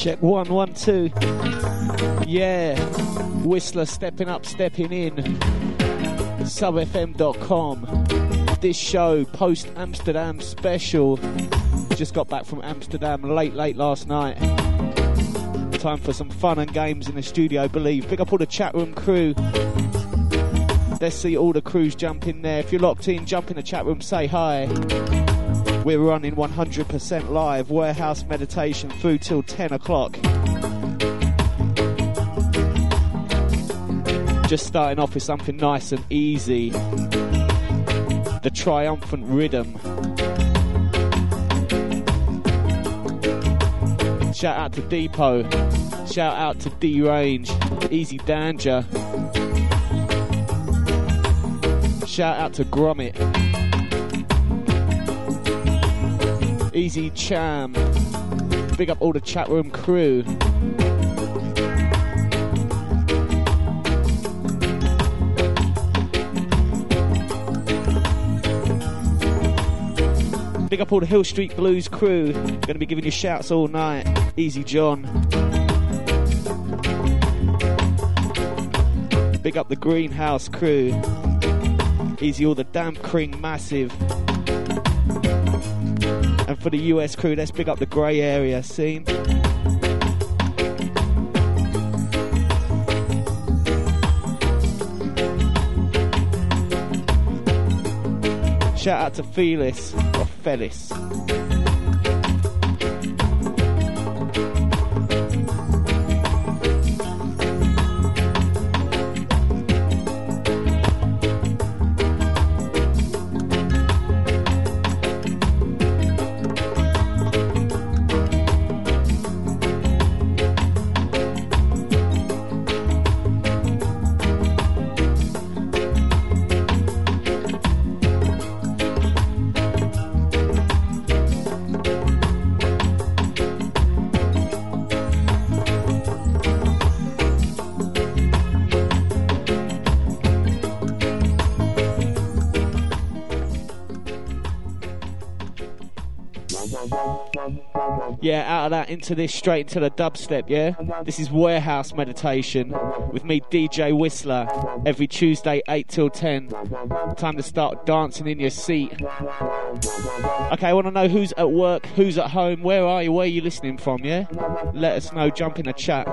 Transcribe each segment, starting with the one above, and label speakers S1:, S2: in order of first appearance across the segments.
S1: Check 1, 1, 2. Yeah, Whistler stepping up, stepping in. SubFM.com. This show, post Amsterdam special. Just got back from Amsterdam late last night. Time for some fun and games in the studio, believe. Pick up all the chat room crew. Let's see all the crews jump in there. If you're locked in, jump in the chat room, say hi. We're running 100% live, Warehouse Meditation through till 10 o'clock. Just starting off with something nice and easy. The Triumphant Rhythm. Shout out to Depot. Shout out to D-Range. Easy Danger. Shout out to Gromit. Easy Cham. Big up all the chat room crew. Big up all the Hill Street Blues crew. Gonna be giving you shouts all night. Easy John. Big up the Greenhouse crew. Easy all the Damp Cream Massive. And for the US crew, let's big up the grey area scene. Shout out to Felis, or Felis. Yeah, out of that into this, straight into the dubstep, yeah? This is Warehouse Meditation with me, DJ Whistler, every Tuesday, 8 till 10. Time to start dancing in your seat. Okay, I want to know who's at work, who's at home, where are you, where are you listening from, yeah? Let us know, jump in the chat.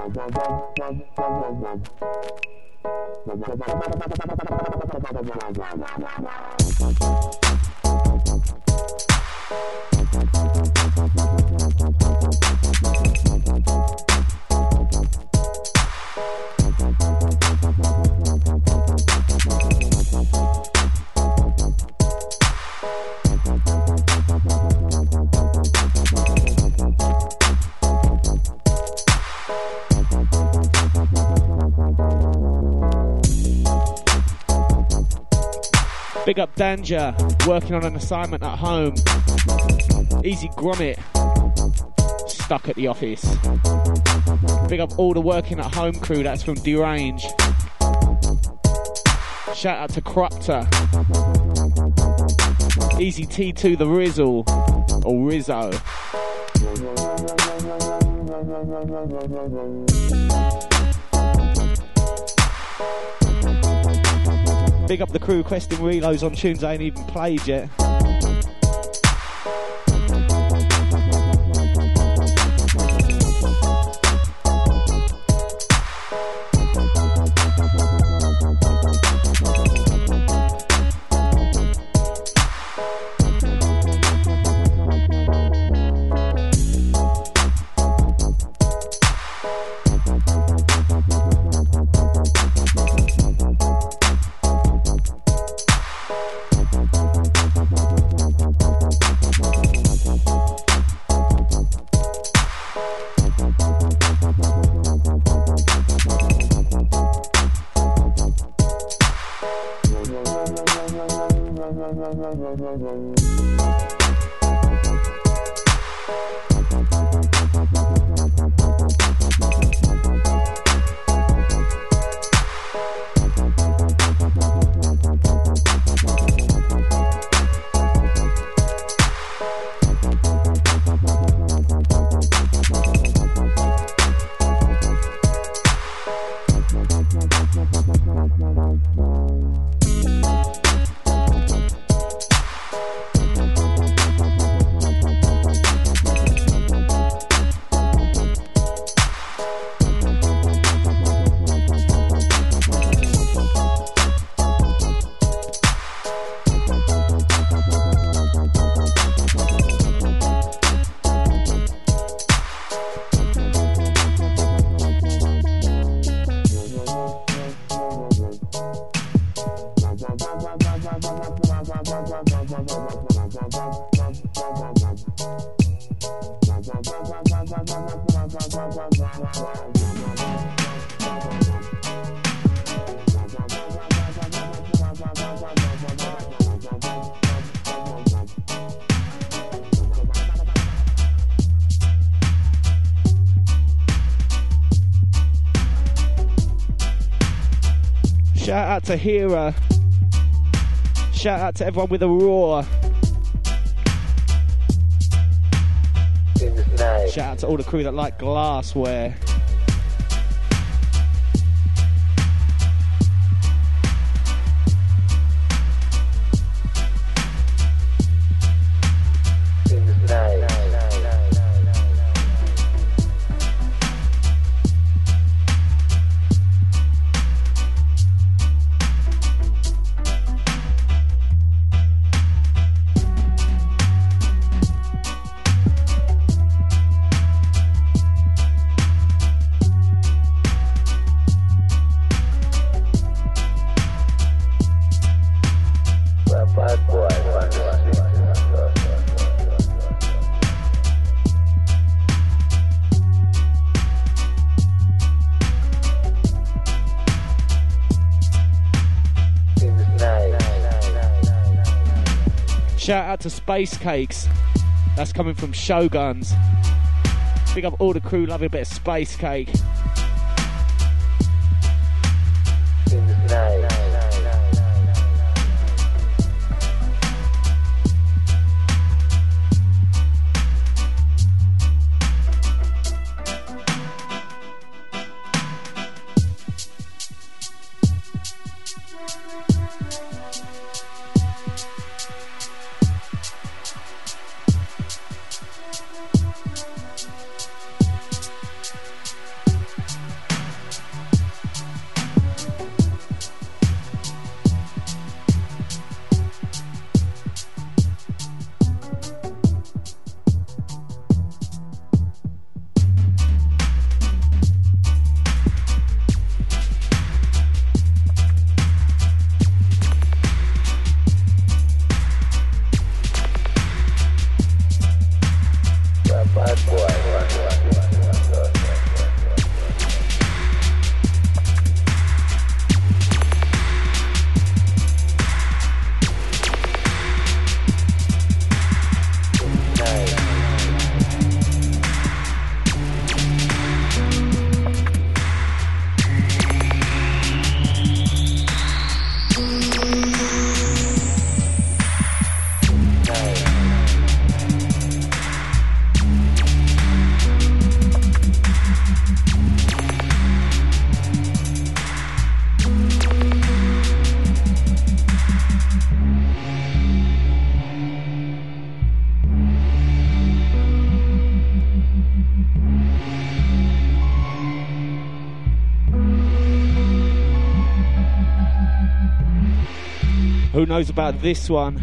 S1: Big up Danger, working on an assignment at home. Easy Gromit, stuck at the office. Big up all the working at home crew, that's from Derange. Shout out to Crupter. Easy T2 the Rizzle, or Rizzo. Big up the crew questing reloads on tunes I ain't even played yet. Shout out to Hera. Shout out to everyone with a roar. Shout out to all the crew that like glassware. Shout out to Space Cakes. That's coming from Shoguns. Big up all the crew loving a bit of Space Cake. Who knows about this one?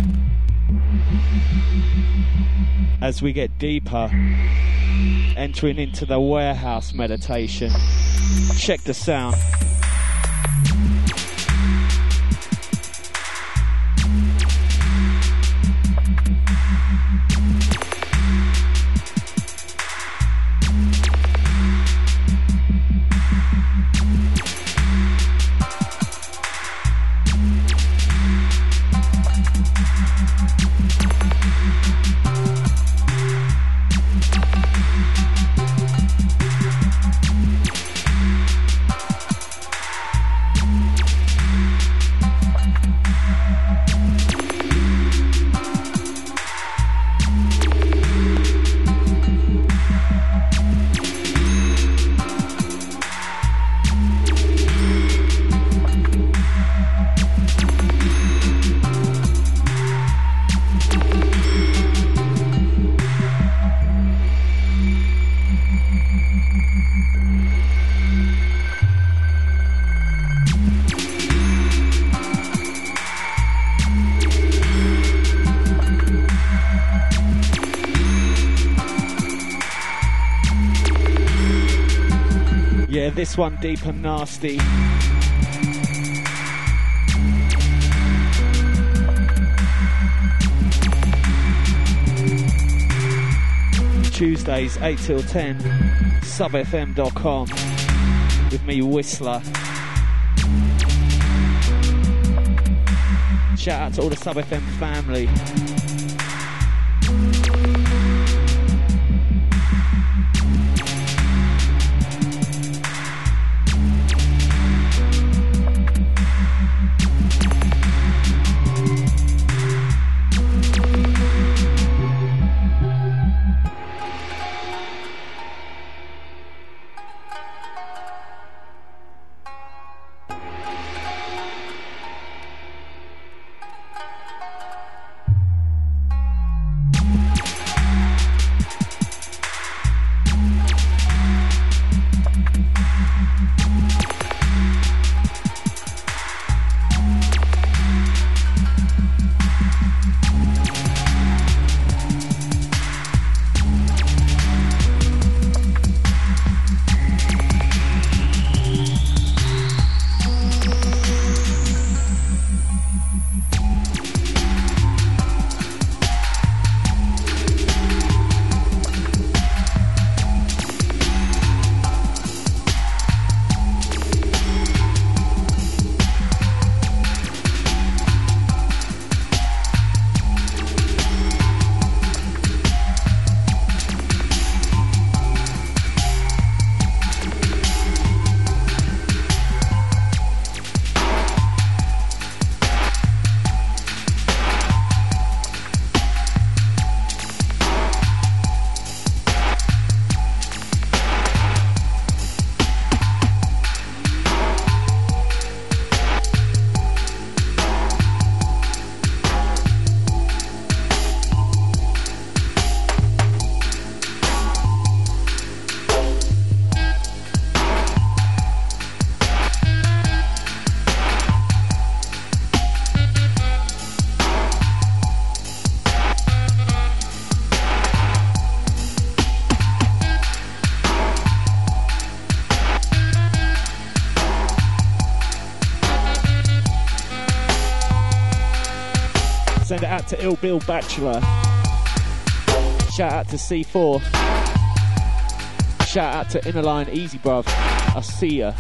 S1: As we get deeper, entering into the warehouse meditation. Check the sound. But this one, Deep and Nasty. Tuesdays, 8 till 10, subfm.com, with me, Whistler. Shout out to all the Sub FM family. Send it out to Ill Bill Bachelor. Shout out to C4. Shout out to Innerline Easy Bruv. I see ya.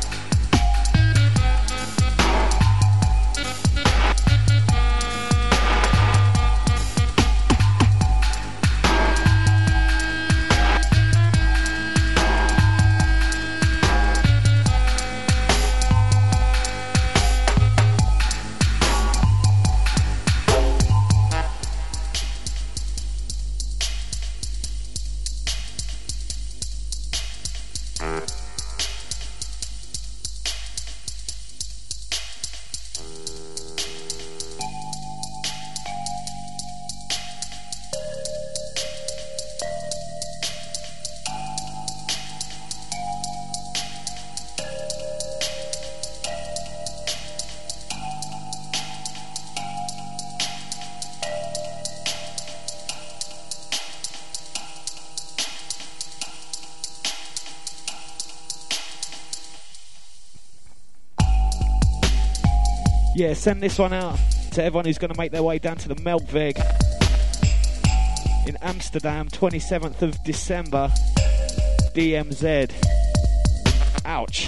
S1: Yeah, send this one out to everyone who's going to make their way down to the Melkweg in Amsterdam, 27th of December, DMZ. Ouch.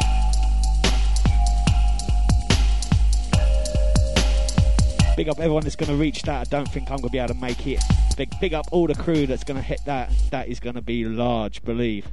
S1: Big up everyone that's going to reach that. I don't think I'm going to be able to make it. Big up all the crew that's going to hit that. That is going to be large, believe.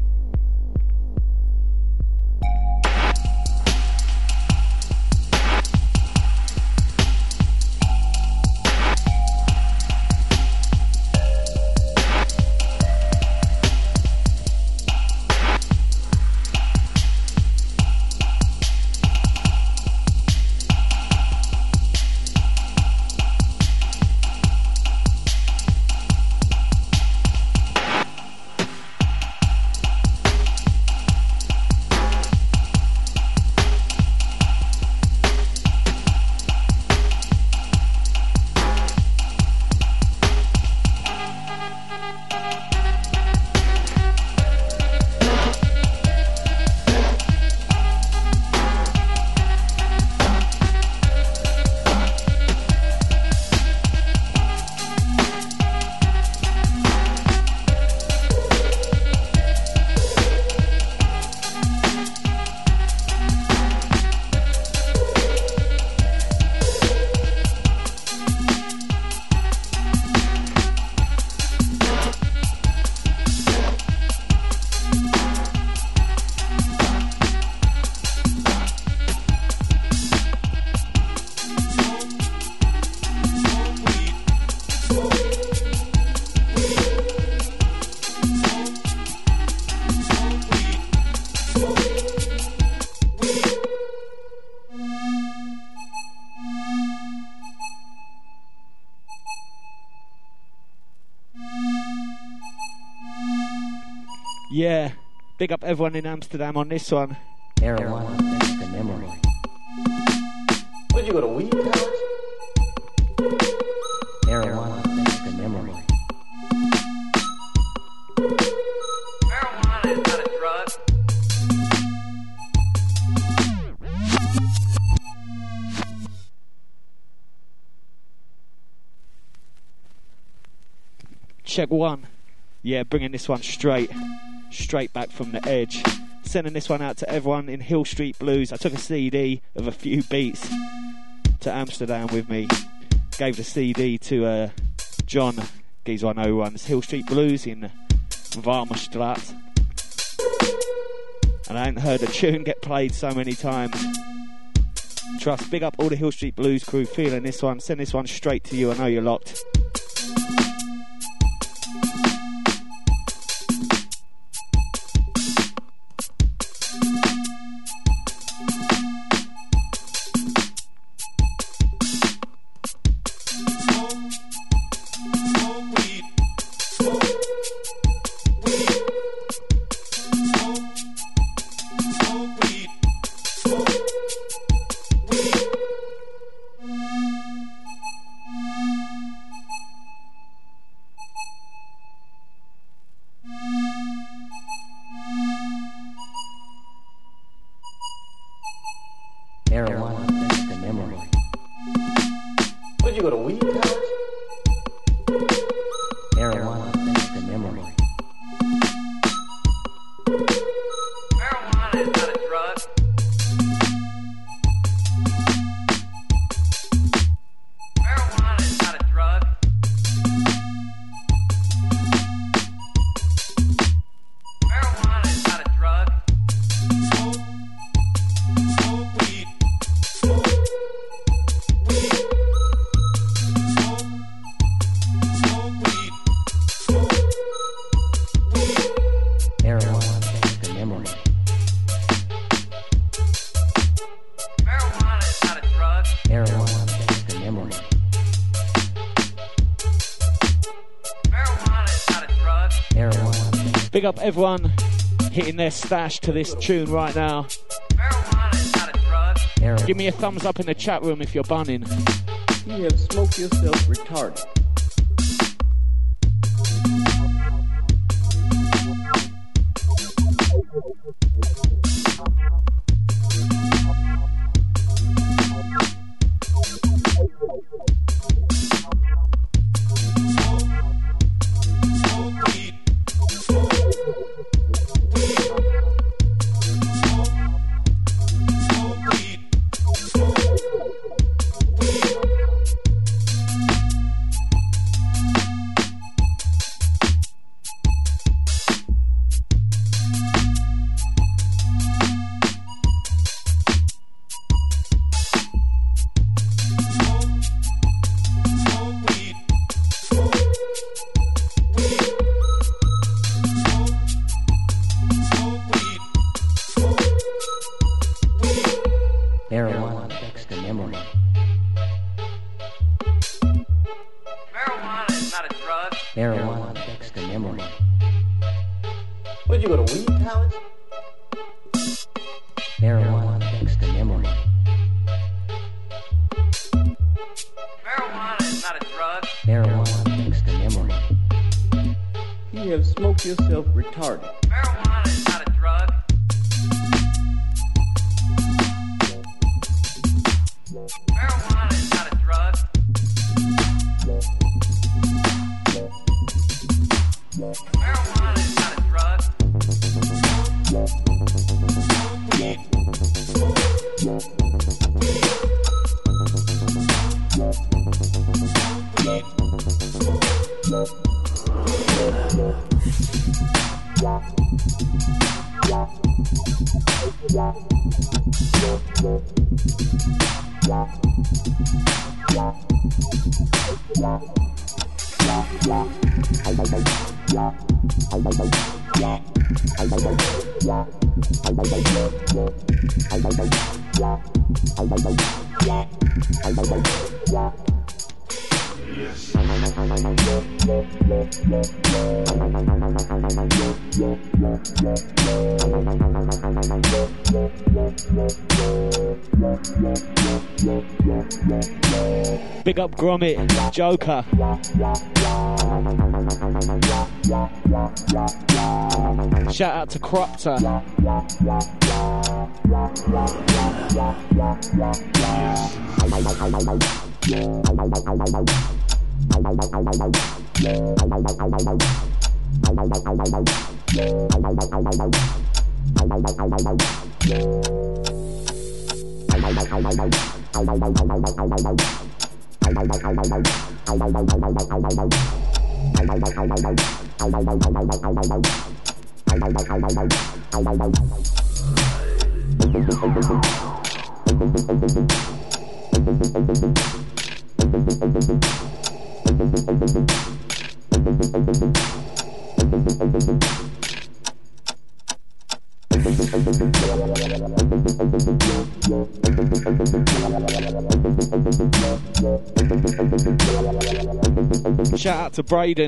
S1: Yeah, big up everyone in Amsterdam on this one.
S2: Marijuana affects the memory.
S3: Would you go to weed college?
S2: Marijuana affects the memory.
S3: Marijuana is not a drug.
S1: Check one. Yeah, bringing this one straight back from the edge. Sending this one out to everyone in Hill Street Blues. I took a CD of a few beats to Amsterdam with me. Gave the CD to John, geezer I know who runs Hill Street Blues in Warmerstraat. And I ain't heard a tune get played so many times. Trust, big up all the Hill Street Blues crew feeling this one. Send this one straight to you, I know you're locked.
S2: Marijuana affects the memory.
S3: Would you go to weed college?
S2: Marijuana affects the memory.
S3: Marijuana is not a drug. Marijuana is not a drug. Marijuana is not a drug.
S2: Marijuana affects the memory.
S3: Marijuana is not a drug.
S2: Marijuana affects the memory.
S3: Marijuana is not a drug.
S2: Marijuana affects
S1: Big up everyone hitting their stash to this tune right now.
S3: Marijuana is not a drug.
S2: marijuana.
S1: Give me a thumbs up in the chat room if you're bunning.
S4: You have smoked yourself retarded.
S2: Marijuana affects the memory.
S3: Marijuana is not a drug.
S2: Marijuana affects the memory.
S3: Would you go to weed college?
S2: Marijuana affects the memory.
S3: Marijuana is not a drug.
S2: Marijuana affects the memory.
S4: You have smoked yourself retarded.
S3: Marijuana is not a drug. Marijuana is not a drug. Marijuana is not a drug.
S1: Big up Gromit, Joker. Shout out to Cropter. Shout out to Braden.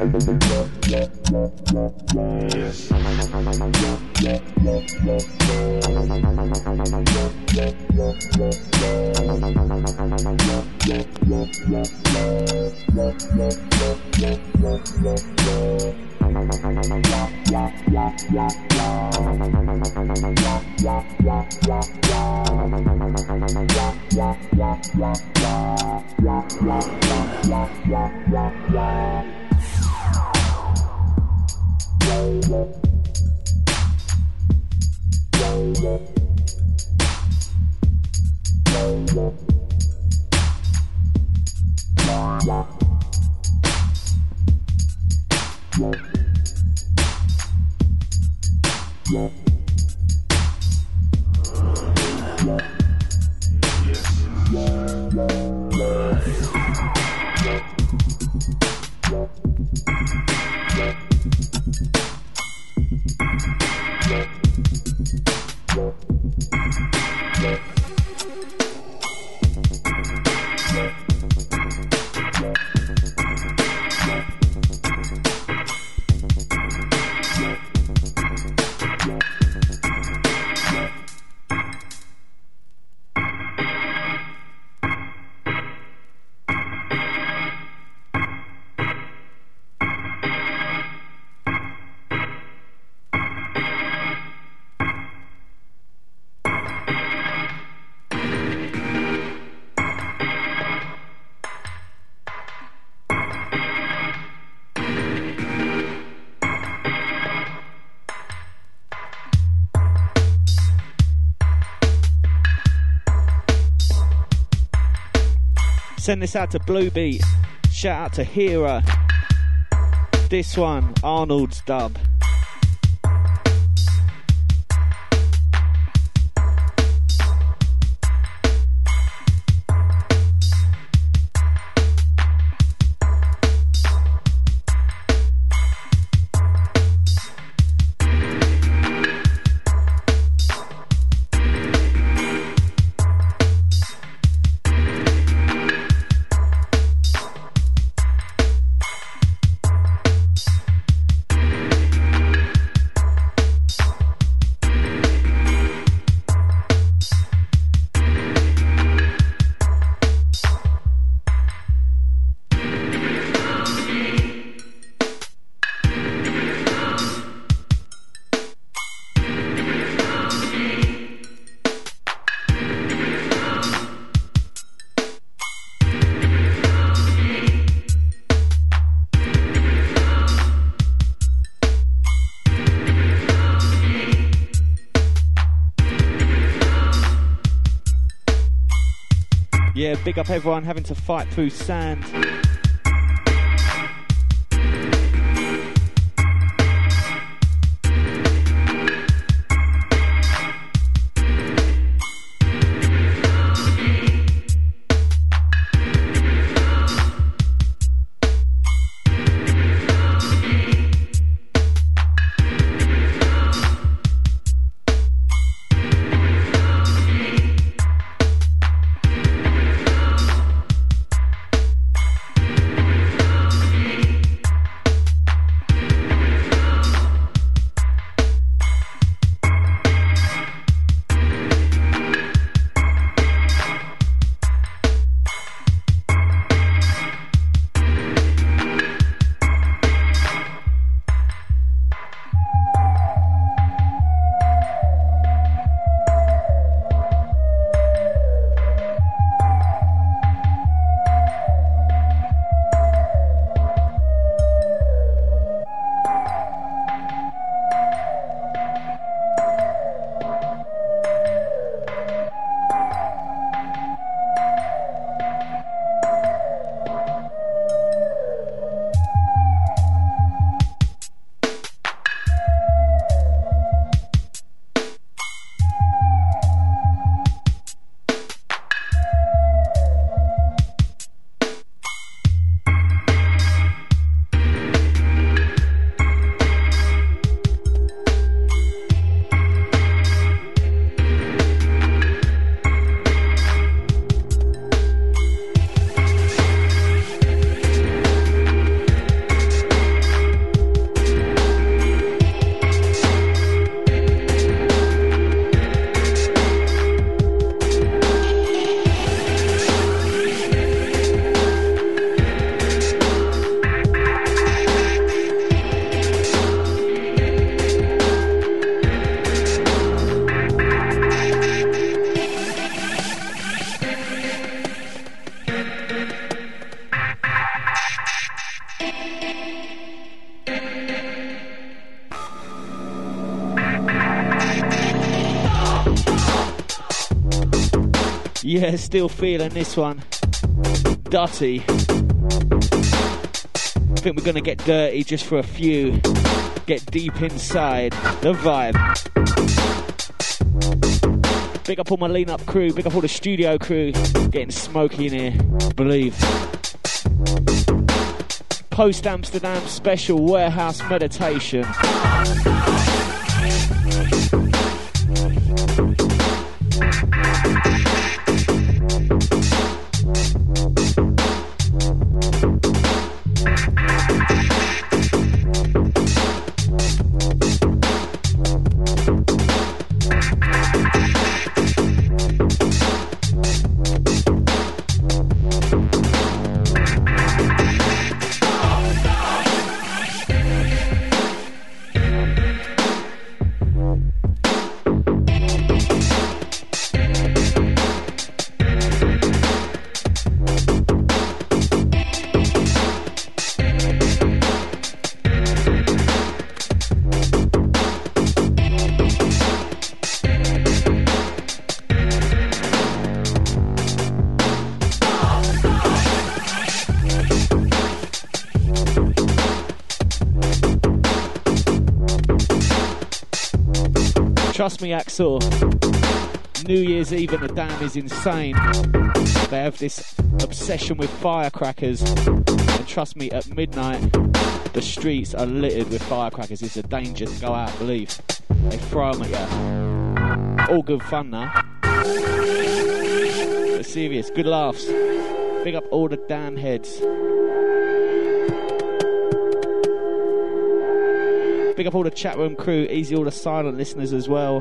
S1: Send this out to Bluebeat. Shout out to Hera. This one, Arnold's dub. Yeah, big up everyone having to fight through sand. Yeah, still feeling this one. Dirty. I think we're gonna get dirty just for a few. Get deep inside the vibe. Big up all my lean up crew, big up all the studio crew. Getting smoky in here, believe. Post Amsterdam special warehouse meditation. Trust me, Axel, New Year's Eve in the Dam is insane. They have this obsession with firecrackers, and trust me, at midnight the streets are littered with firecrackers. It's a danger to go out, believe. They throw them at you. All good fun now. But serious, good laughs. Big up all the Dan heads. Big up all the chat room crew, easy all the silent listeners as well.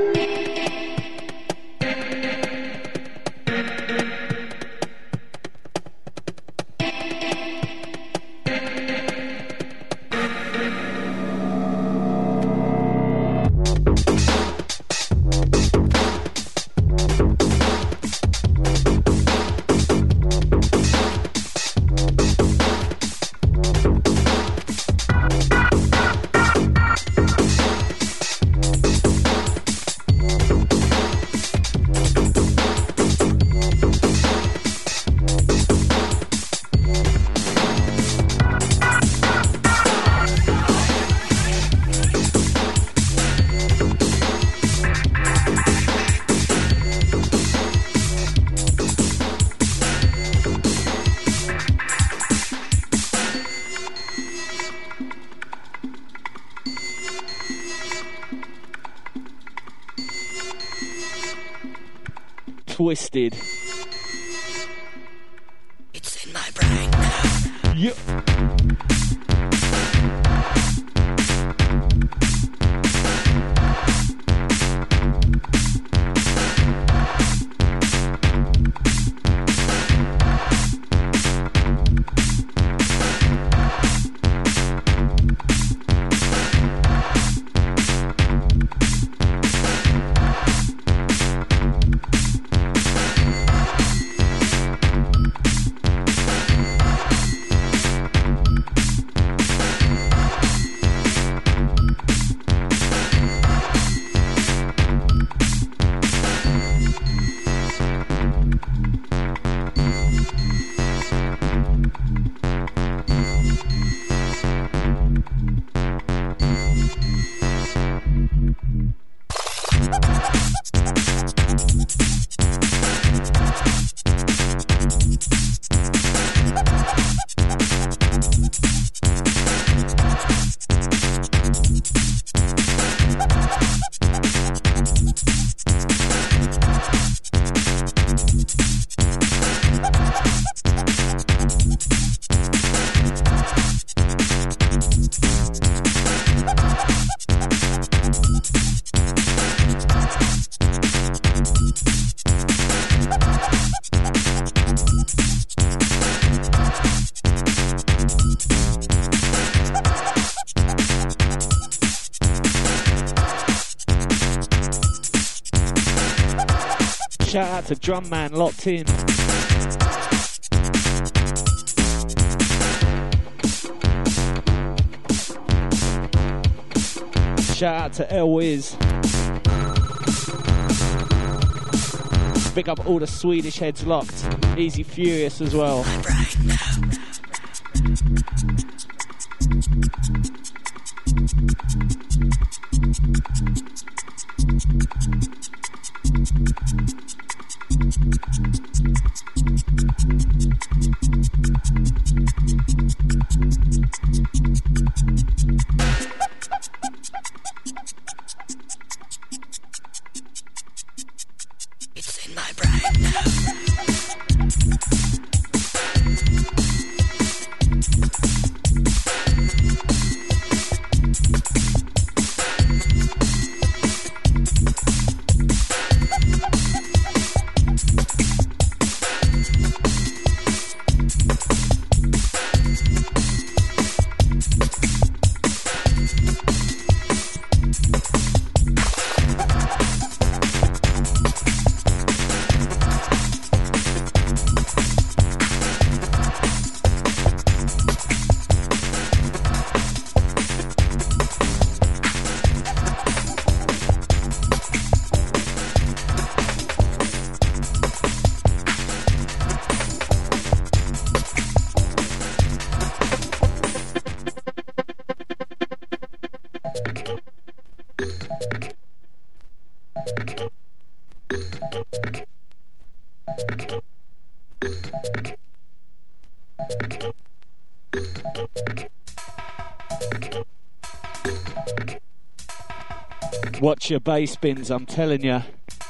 S1: Twisted.
S5: It's in my brain now.
S1: Yep. Shout out to Drum Man locked in. Shout out to El Wiz. Big up all the Swedish heads locked. Easy Furious as well.
S5: It's in my brain now.
S1: Watch your bass bins, I'm telling ya.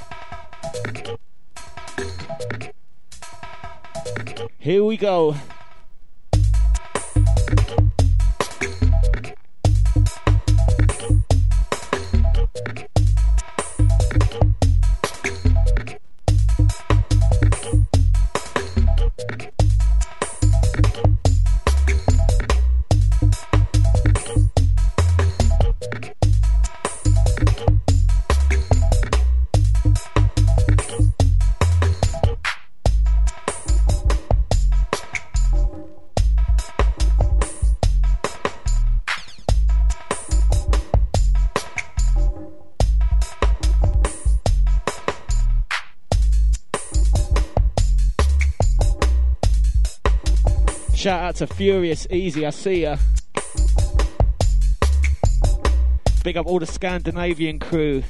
S1: Here we go. Shout out to Furious Easy, I see ya. Big up all the Scandinavian crew.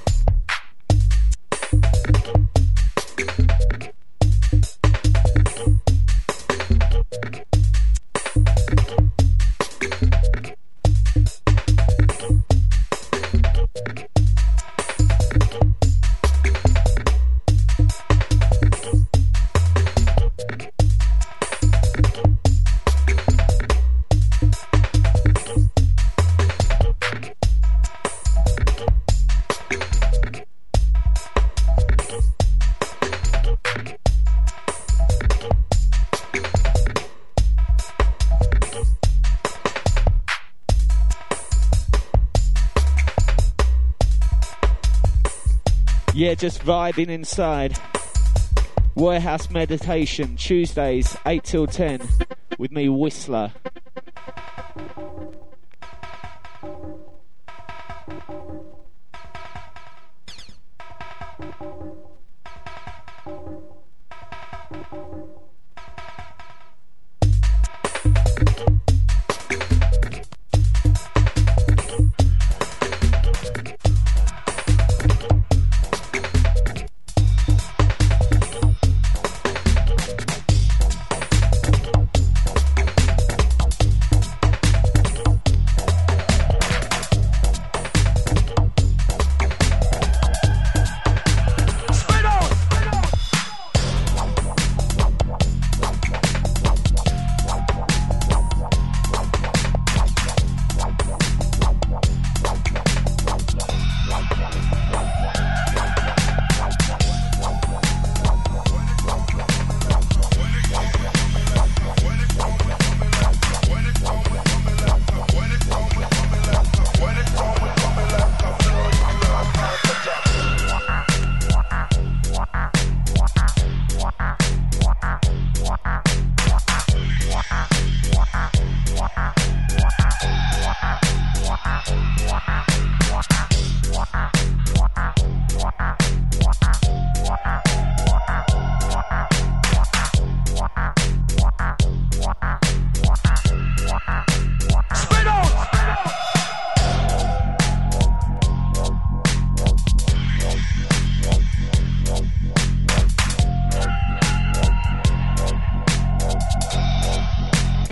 S1: Yeah, just vibing inside. Warehouse Meditation, Tuesdays, 8 till 10, with me, Whistler.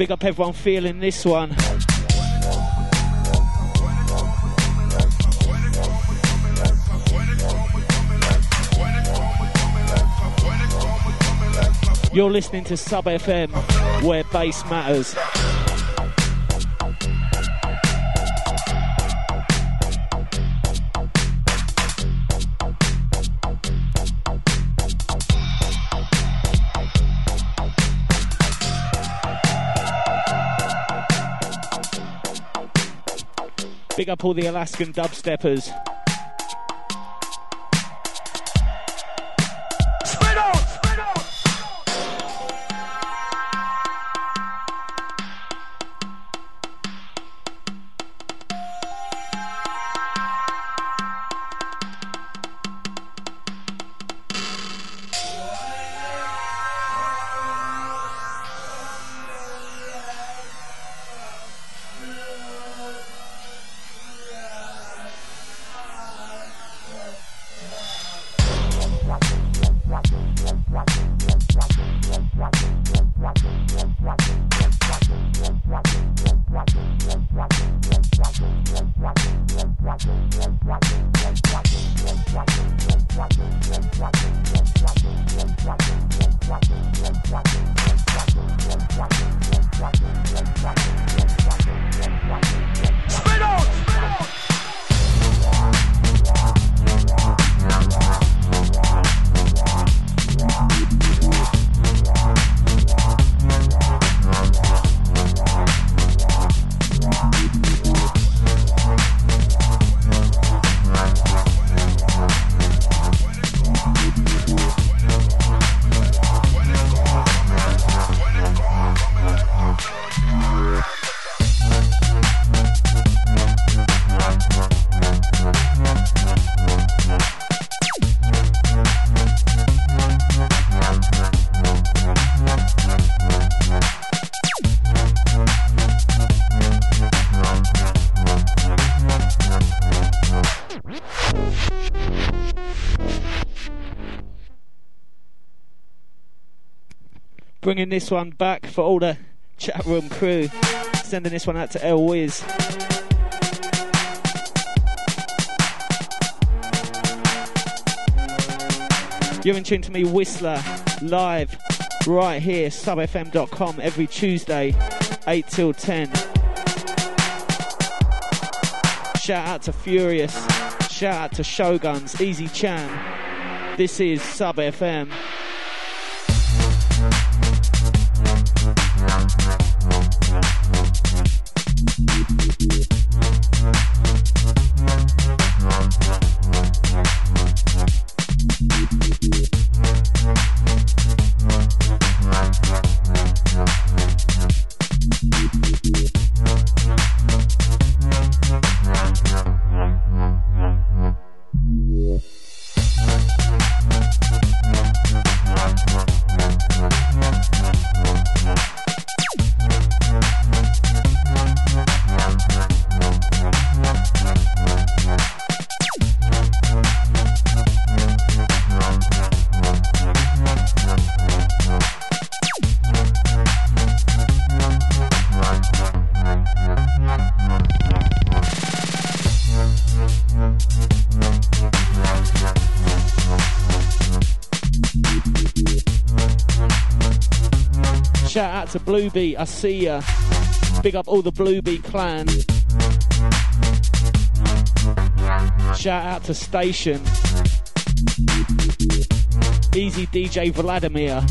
S1: Big up everyone feeling this one. You're listening to Sub FM, where bass matters. Big up all the Alaskan dubsteppers. Bringing this one back for all the chat room crew. Sending this one out to El Wiz. You're in tune to me, Whistler, live right here, subfm.com, every Tuesday, 8 till 10. Shout out to Furious. Shout out to Shoguns, Easy Chan. This is Sub FM. Shout out to Bluebeat, I see ya. Big up all the Bluebeat clan. Shout out to Station. Easy DJ Vladimir.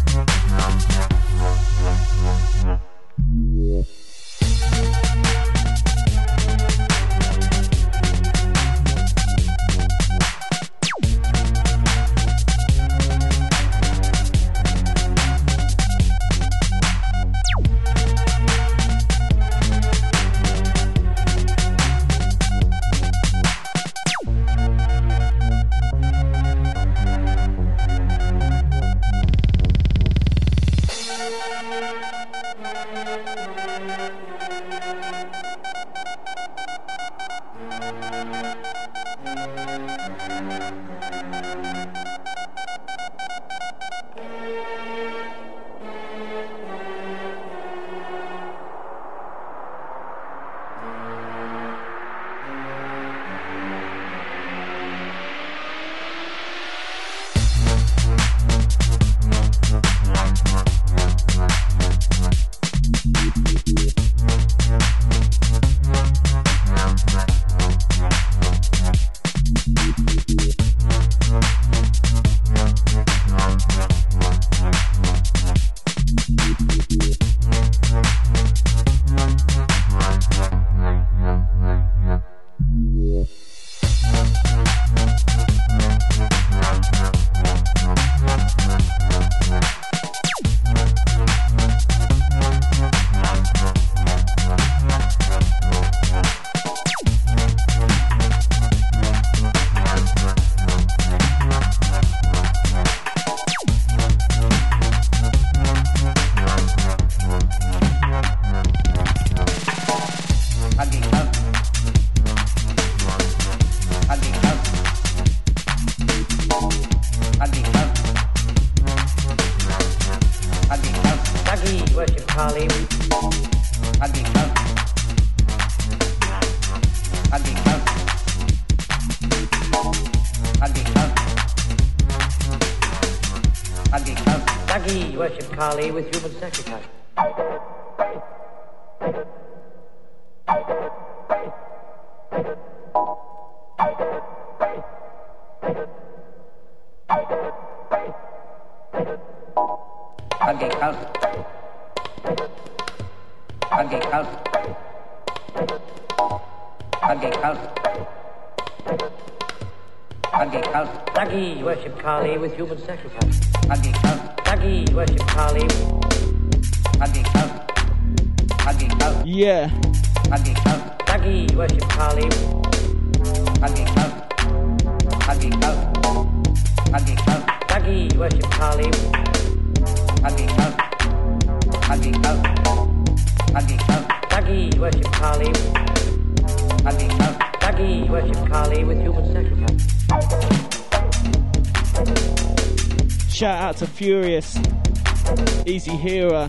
S2: Kali. Huggy Kali. Huggy Kali. Huggy Kali. Huggy Kali.
S6: Dagi worship Kali with human sacrifice.
S2: Huggy Kali. Huggy Kali. Huggy Kali. Huggy Kali.
S6: Dagi worship Kali with human sacrifice.
S2: Huggy Kali.
S6: Dagi worship Kali.
S2: Huggy Kali. Huggy Kali.
S1: Yeah.
S2: Huggy Kali.
S6: Dagi worship Kali.
S2: Huggy Kali. Huggy Kali. Huggy Kali.
S6: Dagi worship Kali.
S2: Huggy Kali. Huggy Kali. Huggy Kali.
S6: Dagi worship Kali.
S2: Huggy Kali.
S6: Dagi worship Kali with human sacrifice.
S1: Shout out to Furious, Easy Hearer.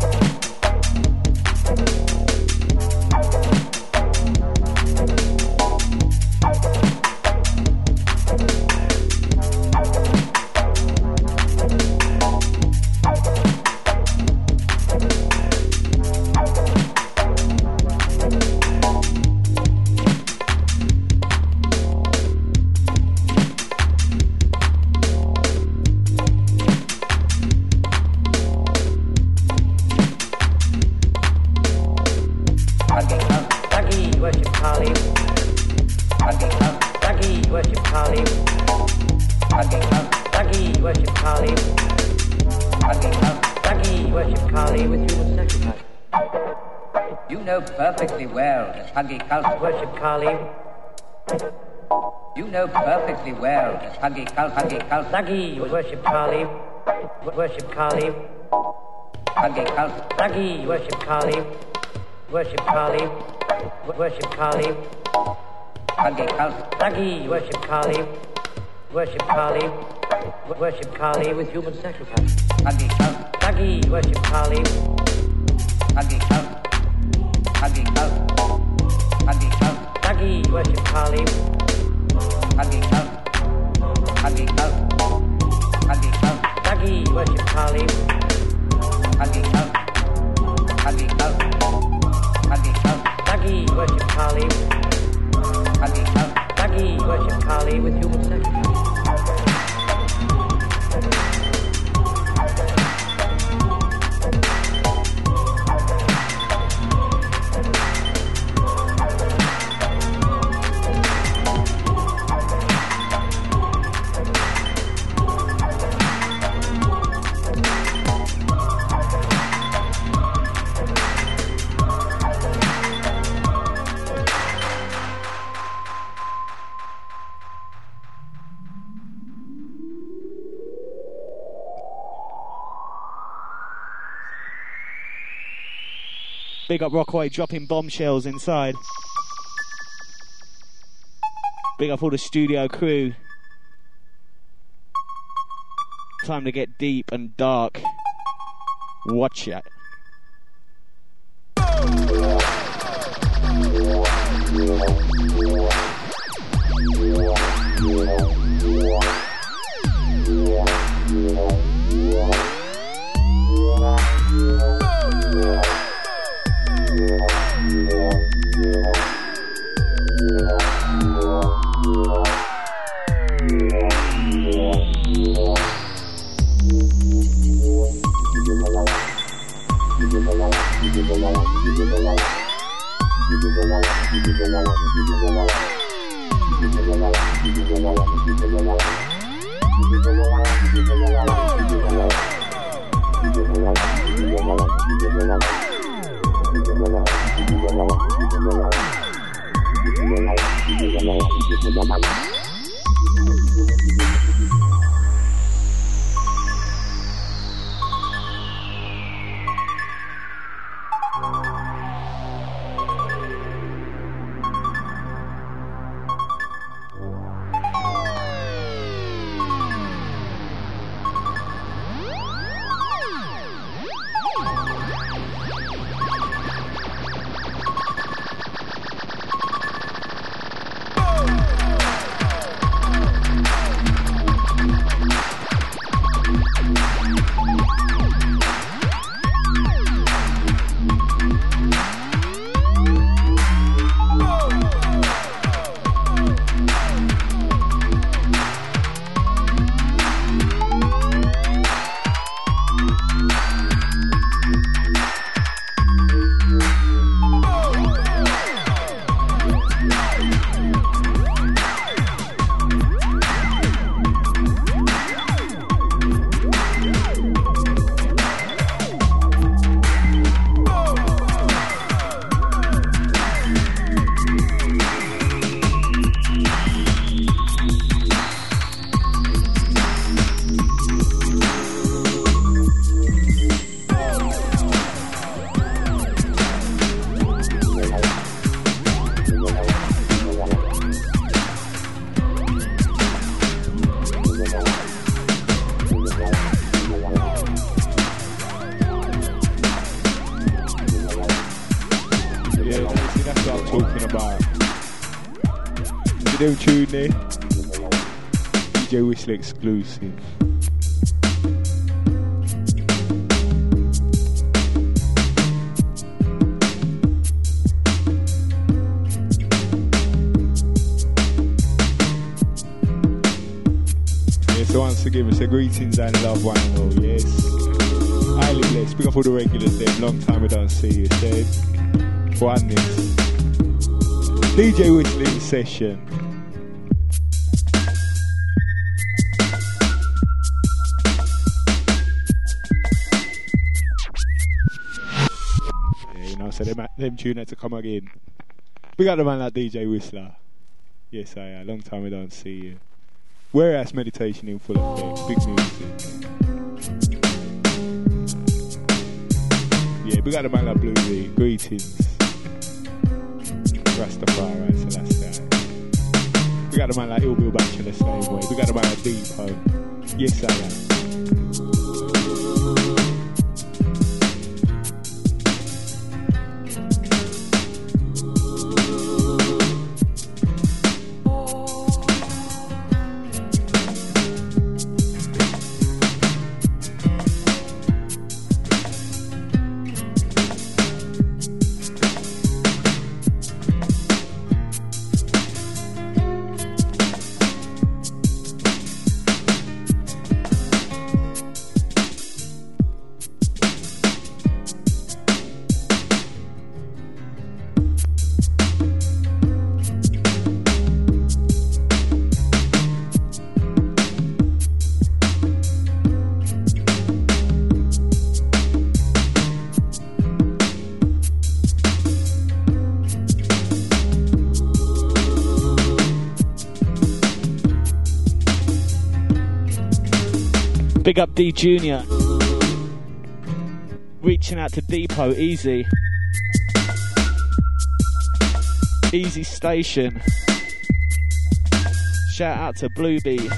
S2: Perfectly well that Huggy Kali
S6: worship Kali.
S2: You know perfectly well that Huggy Kali.
S6: Dagi worship Kali. Worship Kali.
S2: Huggy Kali.
S6: Dagi worship Kali. Worship Kali. Worship Kali.
S2: Huggy Kali.
S6: Dagi worship Kali. Worship Kali. Worship Kali with human sacrifice.
S2: Huggy Kali.
S6: Dagi worship Kali.
S2: Huggy Kali. Huggy Kali. Huggy Kali.
S6: Dagi worship Kali.
S2: Huggy Kali. Huggy Kali. Huggy Kali.
S6: Dagi worship Kali.
S2: Huggy Kali. Huggy Kali. Huggy Kali.
S6: Dagi worship Kali.
S2: Huggy Kali.
S6: Dagi worship Kali with human sacrifice.
S1: Big up Rockaway dropping bombshells inside. Big up all the studio crew. Time to get deep and dark. Watch it.
S7: about. See them tune there? DJ Whistler exclusive. So once again, we say greetings and love one and all, yes. Highly blessed. Big up all the regulars there. Long time we don't see you, said. Oneness. DJ Whistler in session. Yeah, you know, so them tune had to come again. We got the man like DJ Whistler. Yes, I long time we don't see you. Whereas meditation in full effect, big music. Yeah, we got a man like Bluey, greetings. Rastafari, Celestia. We got a man like Illbill Bachelor, same way. We got a man like Depot. Yes, I am.
S1: Big up D Junior. Reaching out to Depot, easy. Easy Station. Shout out to Bluebee.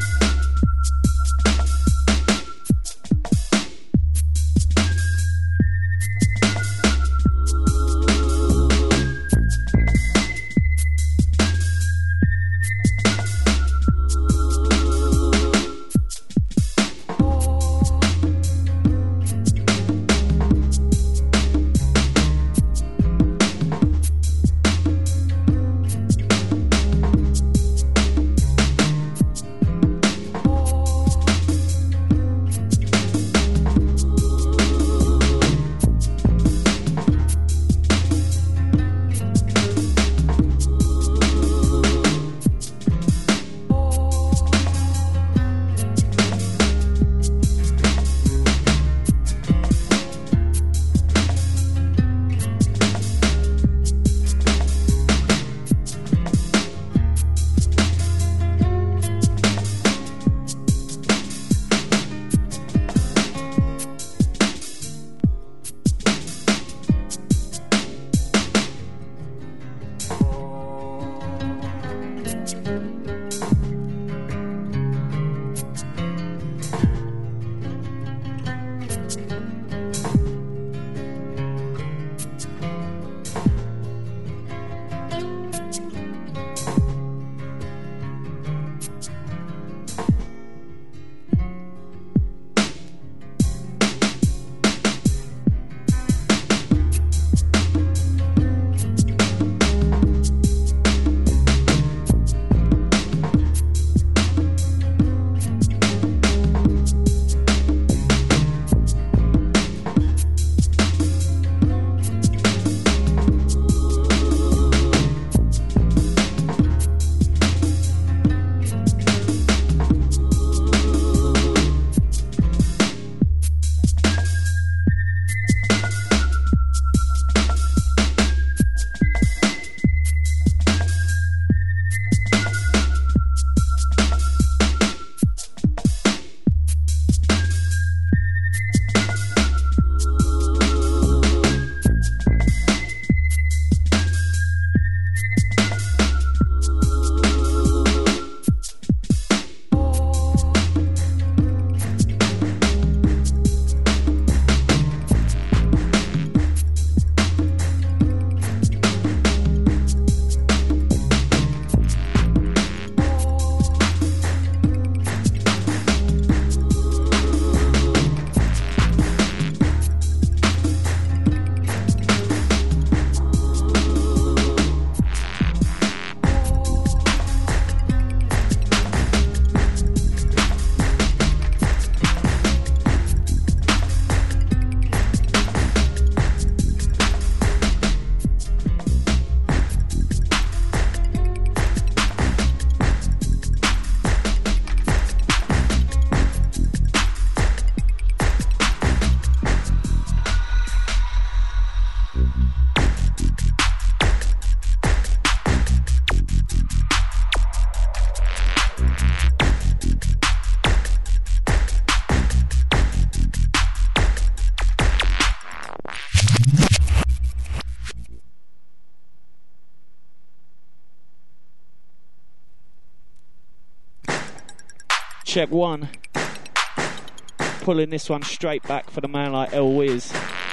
S1: check 1. Pulling this one straight back for the man like El Wiz.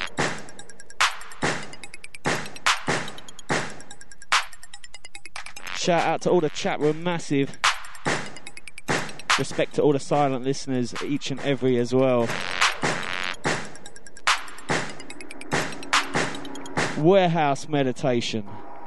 S1: Shout out to all the chat room, massive. Respect to all the silent listeners, each and every as well. Warehouse Meditation.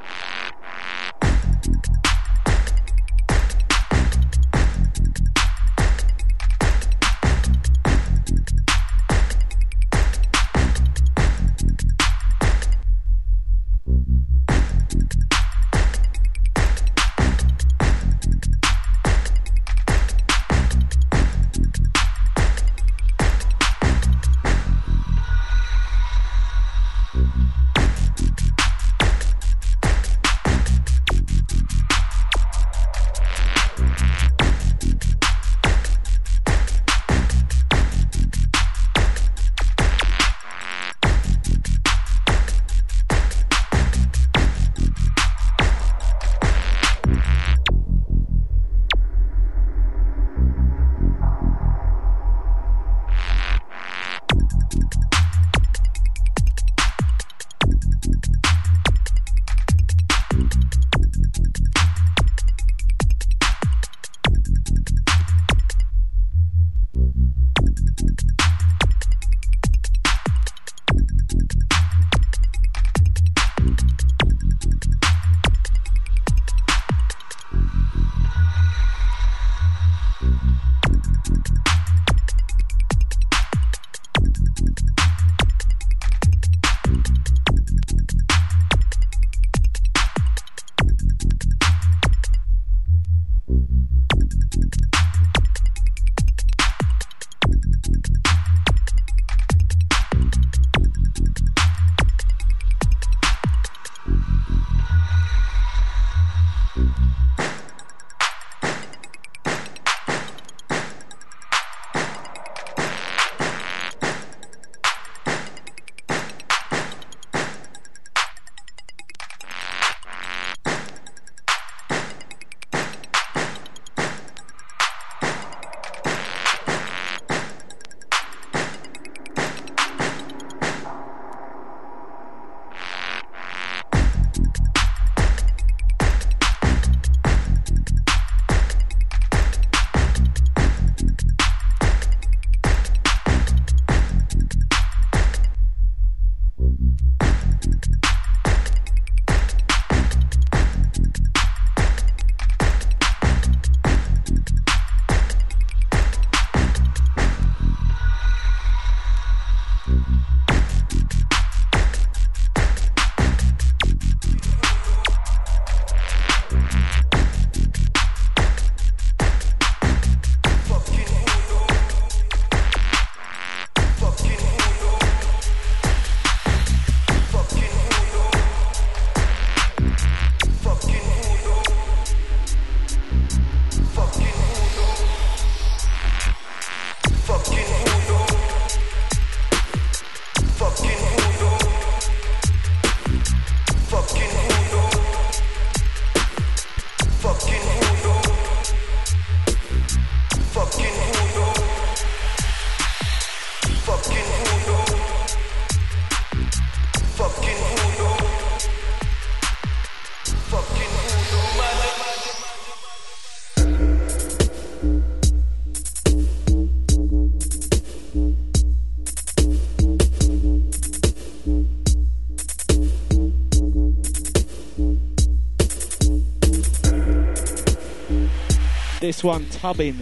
S1: This one, Tubbing.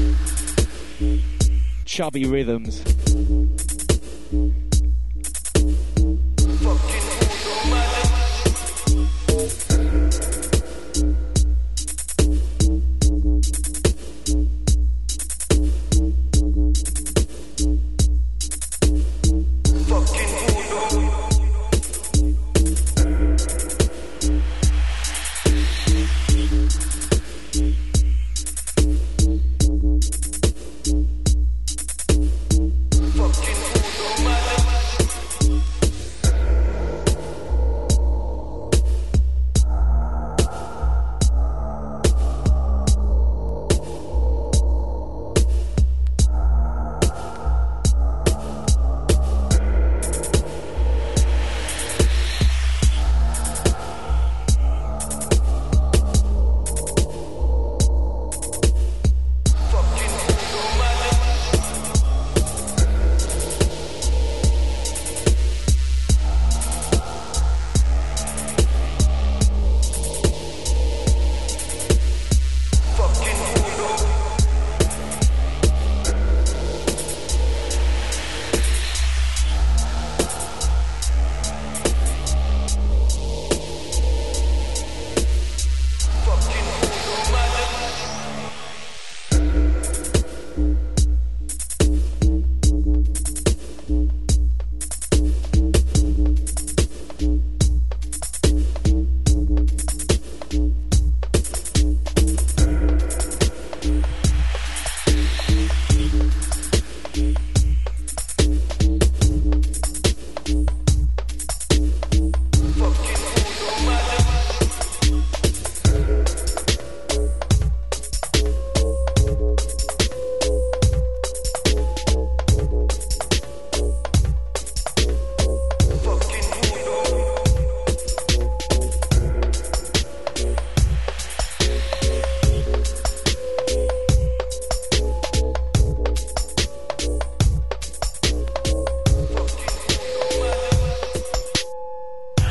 S1: Chubby Rhythms.
S8: Fucking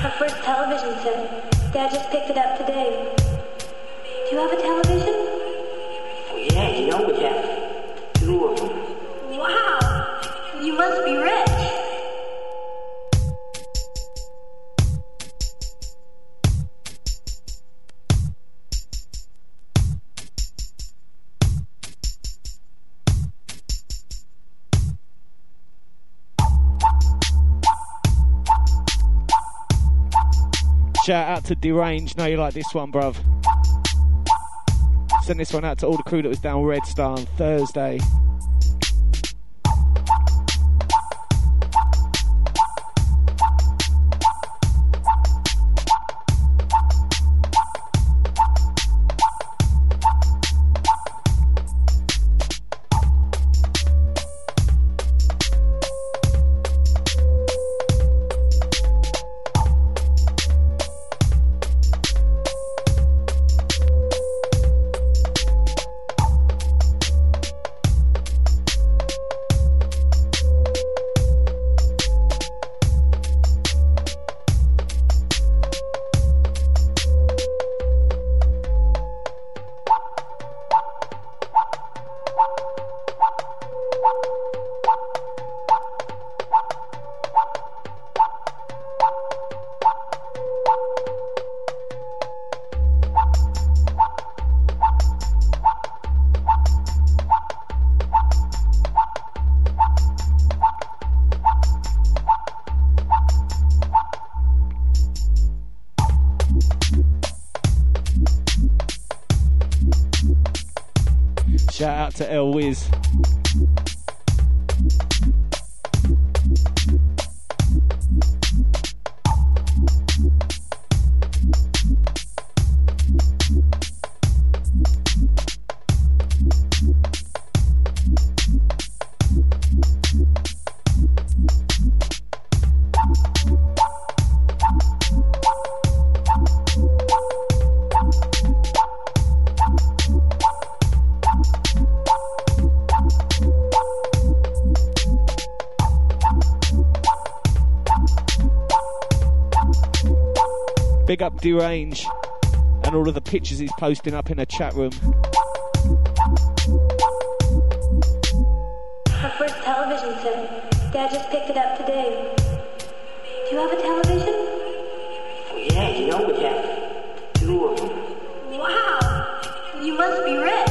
S8: Our first television set. Dad just picked it up today. Do you have a television?
S6: Oh, yeah, you know we have 2 of them.
S8: Wow! You must be rich.
S1: Shout out to Deranged. Know you like this one, bruv. Send this one out to all the crew that was down Red Star on Thursday. Shout out to El Wiz. Big up Derange and all of the pictures he's posting up in a chat room.
S8: Our first television set. Dad just picked it up today. Do you have a television?
S6: Oh, yeah, you know we have 2 of them.
S8: Wow! You must be rich.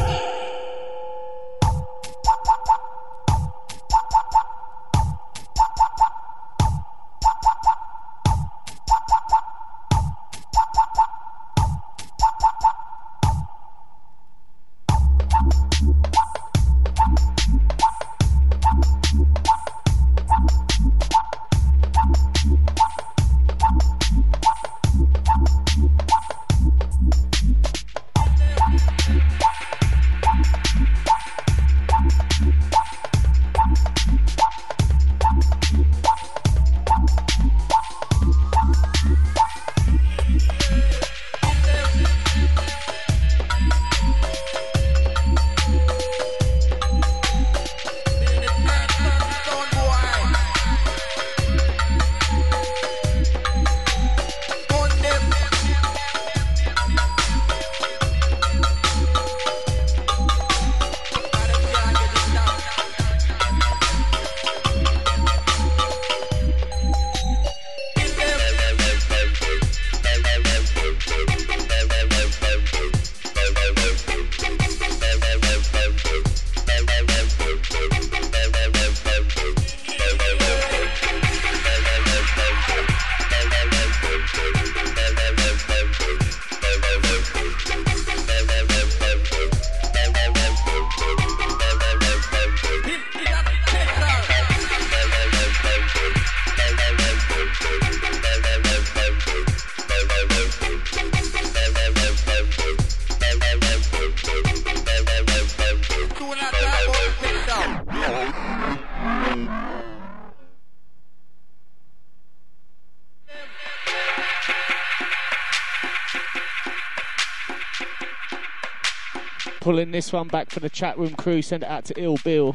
S1: Pulling this one back for the chat room crew. Send it out to Ill Bill.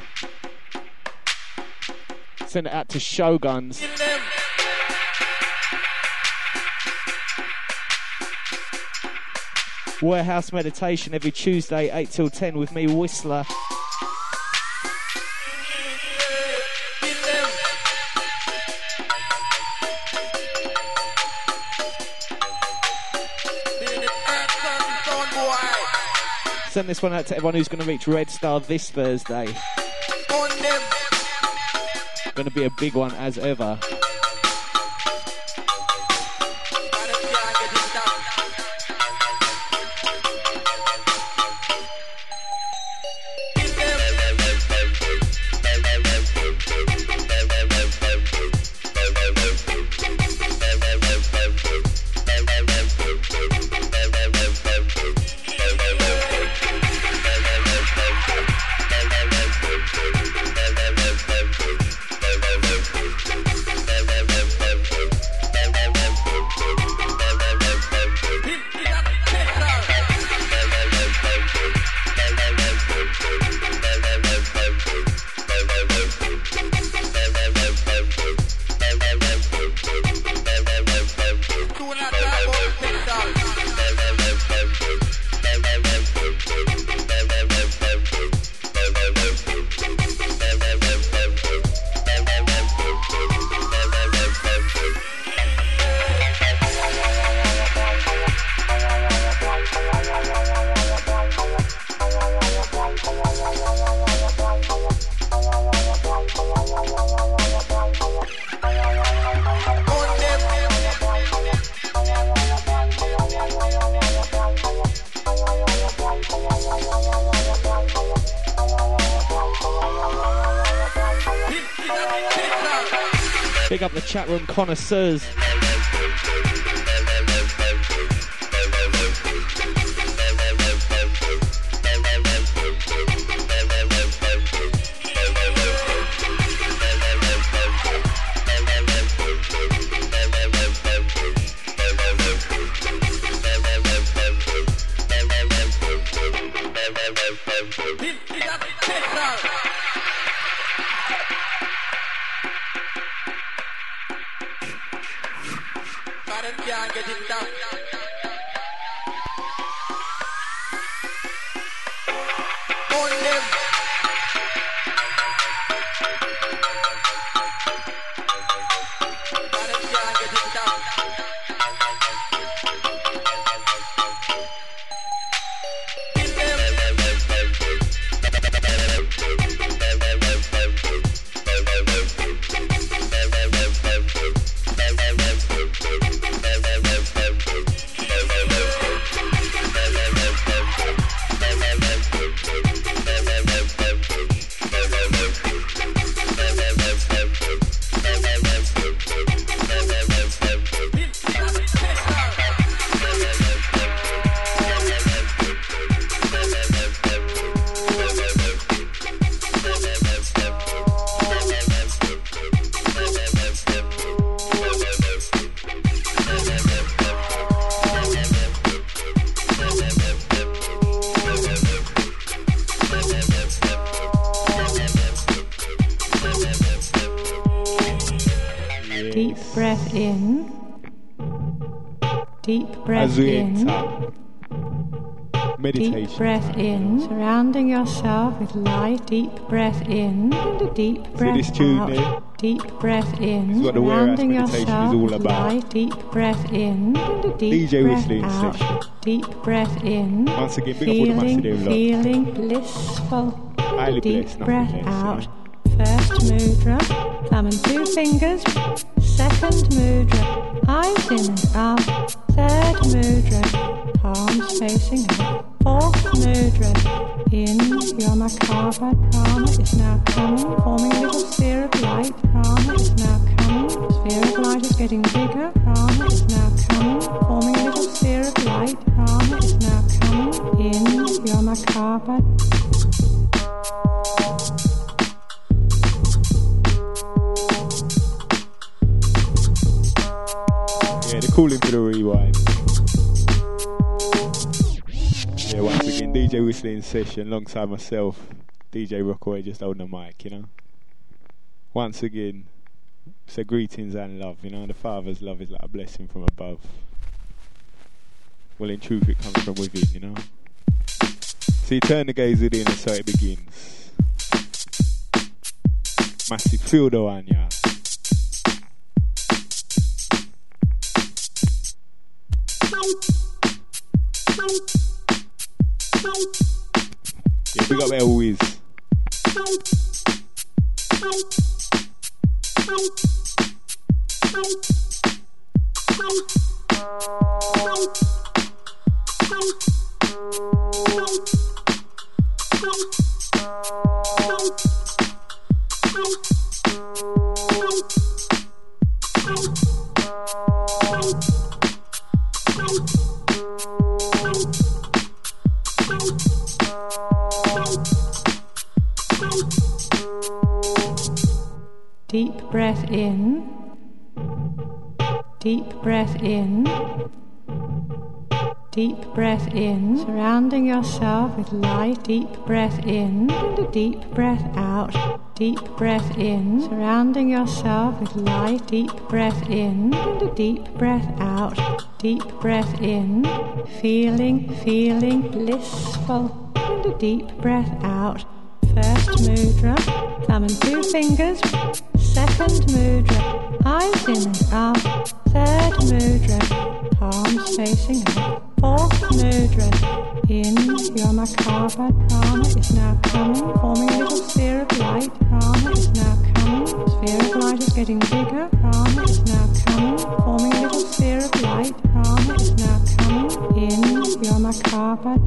S1: Send it out to Shoguns. Warehouse Meditation every Tuesday, 8 till 10 with me, Whistler. Send this one out to everyone who's going to reach Red Star this Thursday. Going to be a big one as ever. Big up the chat room connoisseurs.
S9: Deep breath in. Deep breath
S7: As we
S9: in.
S7: enter meditation.
S9: Deep breath in. Surrounding yourself with light. Deep breath in and a deep breath
S7: this tune
S9: out.
S7: there?
S9: Deep breath in.
S7: It's what the warehouse
S9: Surrounding
S7: meditation is
S9: yourself
S7: all
S9: with
S7: about.
S9: light. Deep breath in and a deep
S7: DJ
S9: breath
S7: whistling
S9: out.
S7: session.
S9: Deep breath in.
S7: Once again, big up all the
S9: feeling,
S7: massive lot.
S9: feeling blissful. And
S7: Highly
S9: a deep
S7: blessed, nothing
S9: breath
S7: less,
S9: out. First mudra, thumb and two fingers. Second mudra, eyes in and out. Third mudra, palms facing up. Fourth mudra, in Yomakava. Prana is now coming, forming a little sphere of light. Prana is now coming, sphere of light is getting bigger. Prana is now coming, forming a little sphere of light. Prana is now coming, in Yomakava.
S7: Yeah, they're calling for the rewind. Yeah, once again, DJ whistling session alongside myself, DJ Rockaway, just holding the mic, you know. Once again, so greetings and love, you know. The Father's love is like a blessing from above. Well, in truth, it comes from within, you know. So you turn the gaze within and so it begins. Massive feel the one, yeah. Yeah, big up Elwiz.
S9: Deep breath in. Deep breath in. Deep breath in. Surrounding yourself with light. Deep breath in. And a deep breath out. Deep breath in. Surrounding yourself with light. Deep breath in. And a deep breath out. Deep breath in. Feeling blissful. And a deep breath out. First mudra, thumb and two fingers. Second mudra, eyes in and up. Third mudra, palms facing up. Fourth mudra, in your Makaba. Prana is now coming, forming a little sphere of light. Prana is now coming, sphere of light is getting bigger. Prana is now coming, forming a little sphere of light. Prana is now coming, in your Makaba.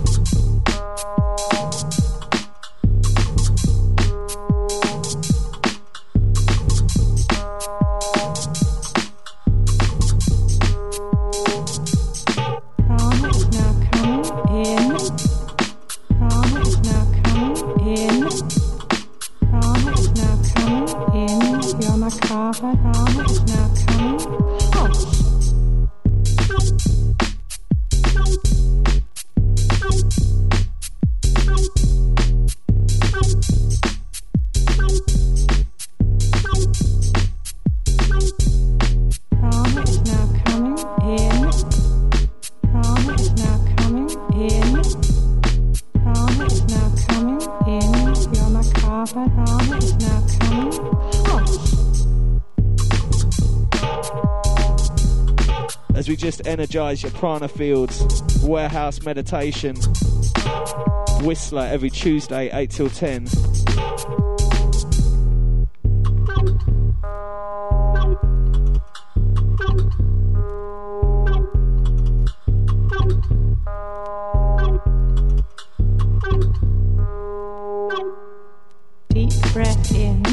S1: As we just energize your prana fields, warehouse meditation, Whistler every Tuesday 8 till 10.
S9: Deep breath in.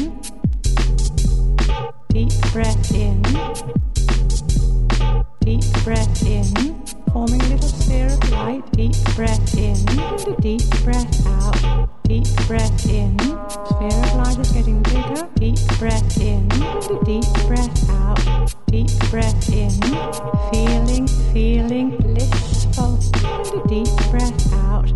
S9: Deep breath in. Deep breath in, forming a little sphere of light. Deep breath in, and a deep breath out. Deep breath in, sphere of light is getting bigger. Deep breath in, and a deep breath out. Deep breath in, feeling blissful, and a deep breath out.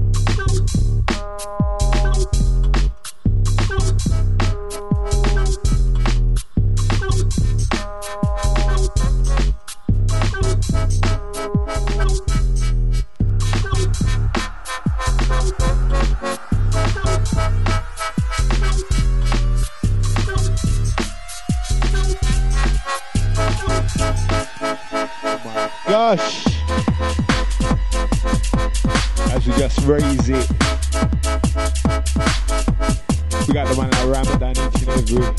S7: Gosh, as we just raise it, we got the man at Ramadan each and every.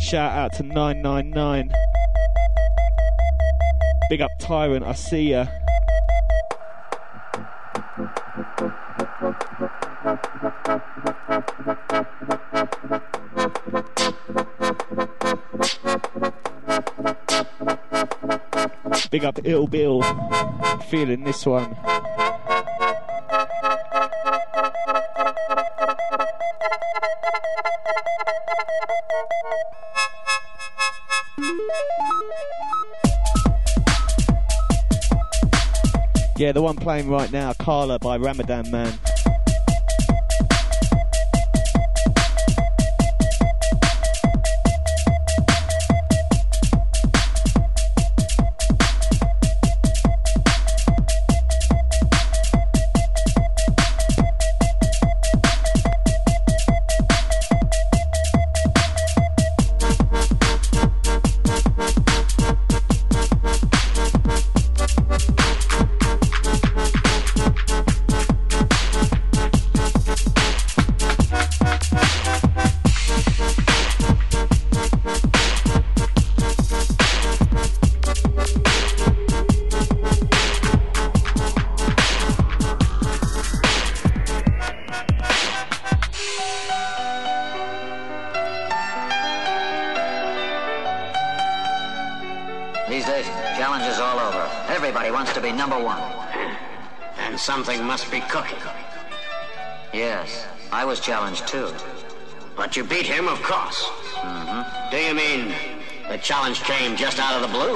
S1: Shout out to 999. Big up Tyrant, I see ya. Big up Ill Bill. Feeling this one. Yeah, the one playing right now, Carla by Ramadan Man.
S10: These days, challenges all over. Everybody wants to be number one.
S11: And something must be cooking.
S10: Yes, I was challenged too.
S11: But you beat him, of course.
S10: Mm-hmm.
S11: Do you mean the challenge came just out of the blue?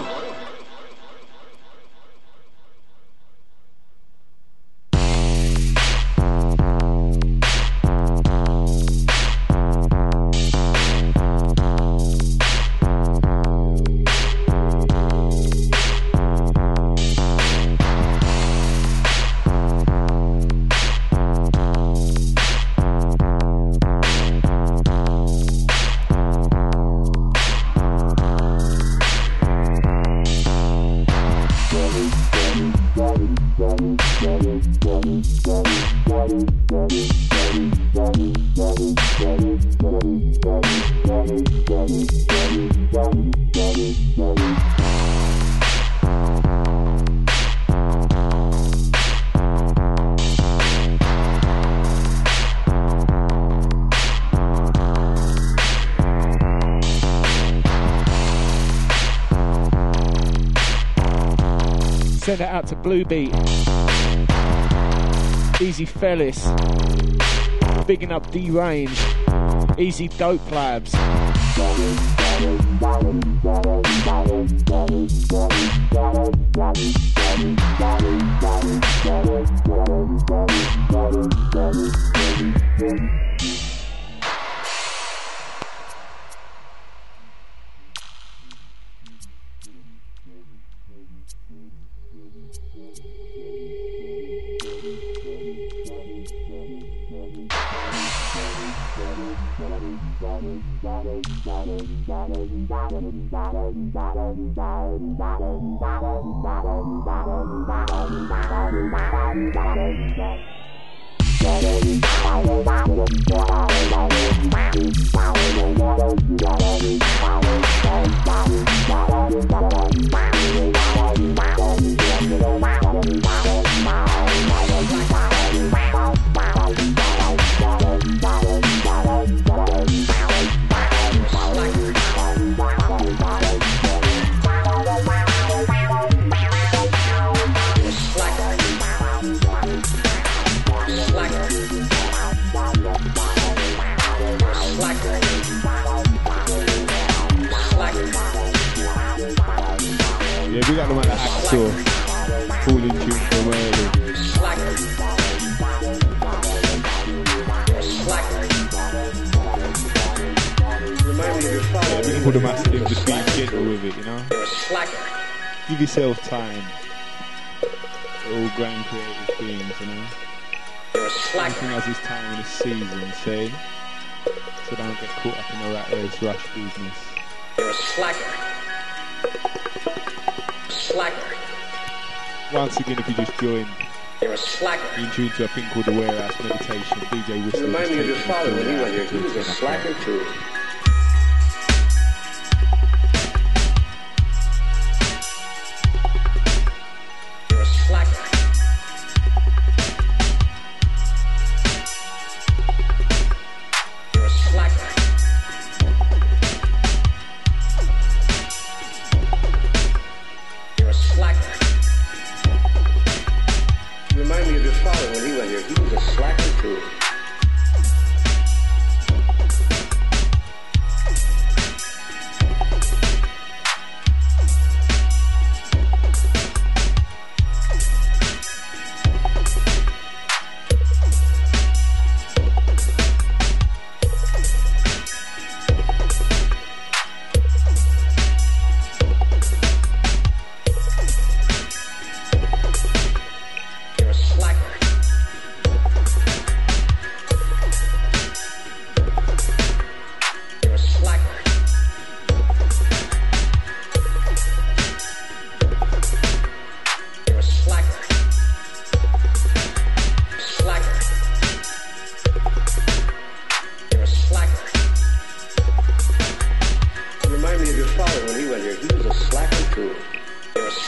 S1: Send it out to Blue Beat. Easy Fellis. Bigging up D-Range. Easy Dope Labs. Give yourself time. All grand creative things, you know. Everything has its time and its season, say. So don't get caught up in the rat race rush business.
S11: You're a slacker. Slacker.
S1: Once again, if you just joined,
S11: you're a slacker.
S1: You're in tune to a thing called the Warehouse Meditation. DJ Whistler.
S11: Remind me of your father when he was here. He was a slacker too.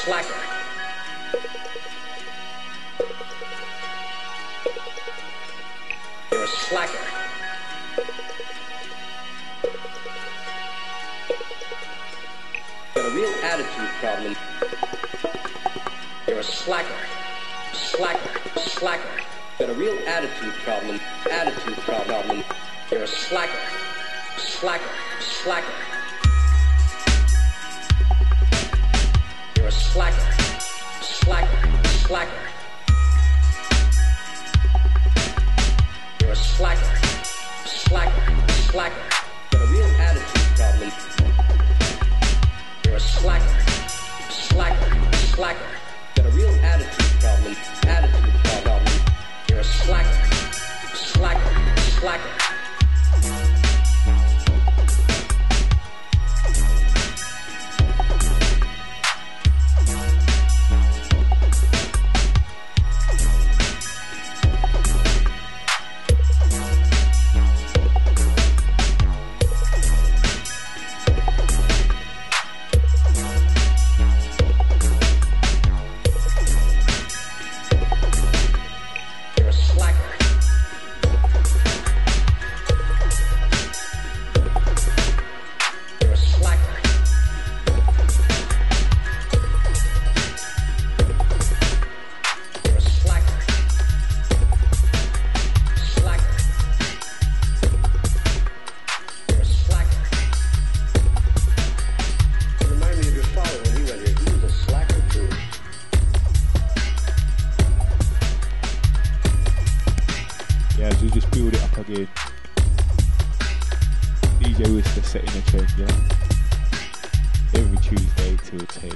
S11: slacker. You're a slacker. Got a real attitude problem. You're a slacker. Slacker. Slacker. Got a real attitude problem. Attitude problem. You're a slacker. Slacker. Slacker. You're a slacker. Slacker. Slacker. You're a slacker. Slacker. Slacker. Got a real attitude problem. You're a slacker. Slacker. Slacker. Got a real attitude problem. Attitude problem. You're a slacker. Slacker. Slacker.
S7: DJ Whistler setting a trend, yeah? Every Tuesday till 10.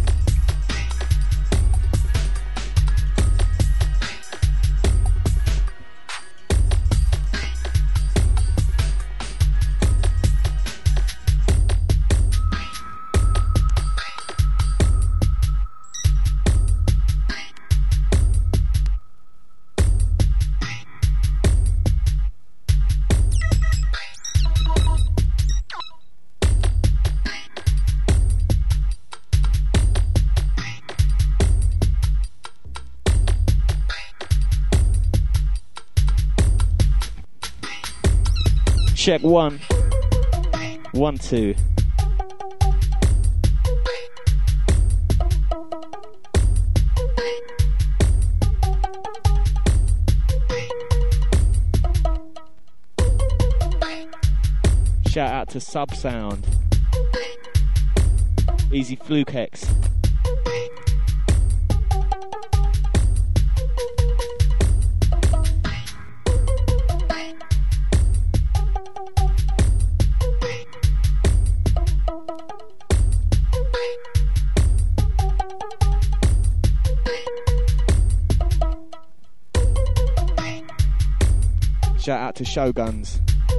S1: Check 1. 1, 2. Shout out to Sub Sound. Easy Fluke X. Shout out to Shoguns.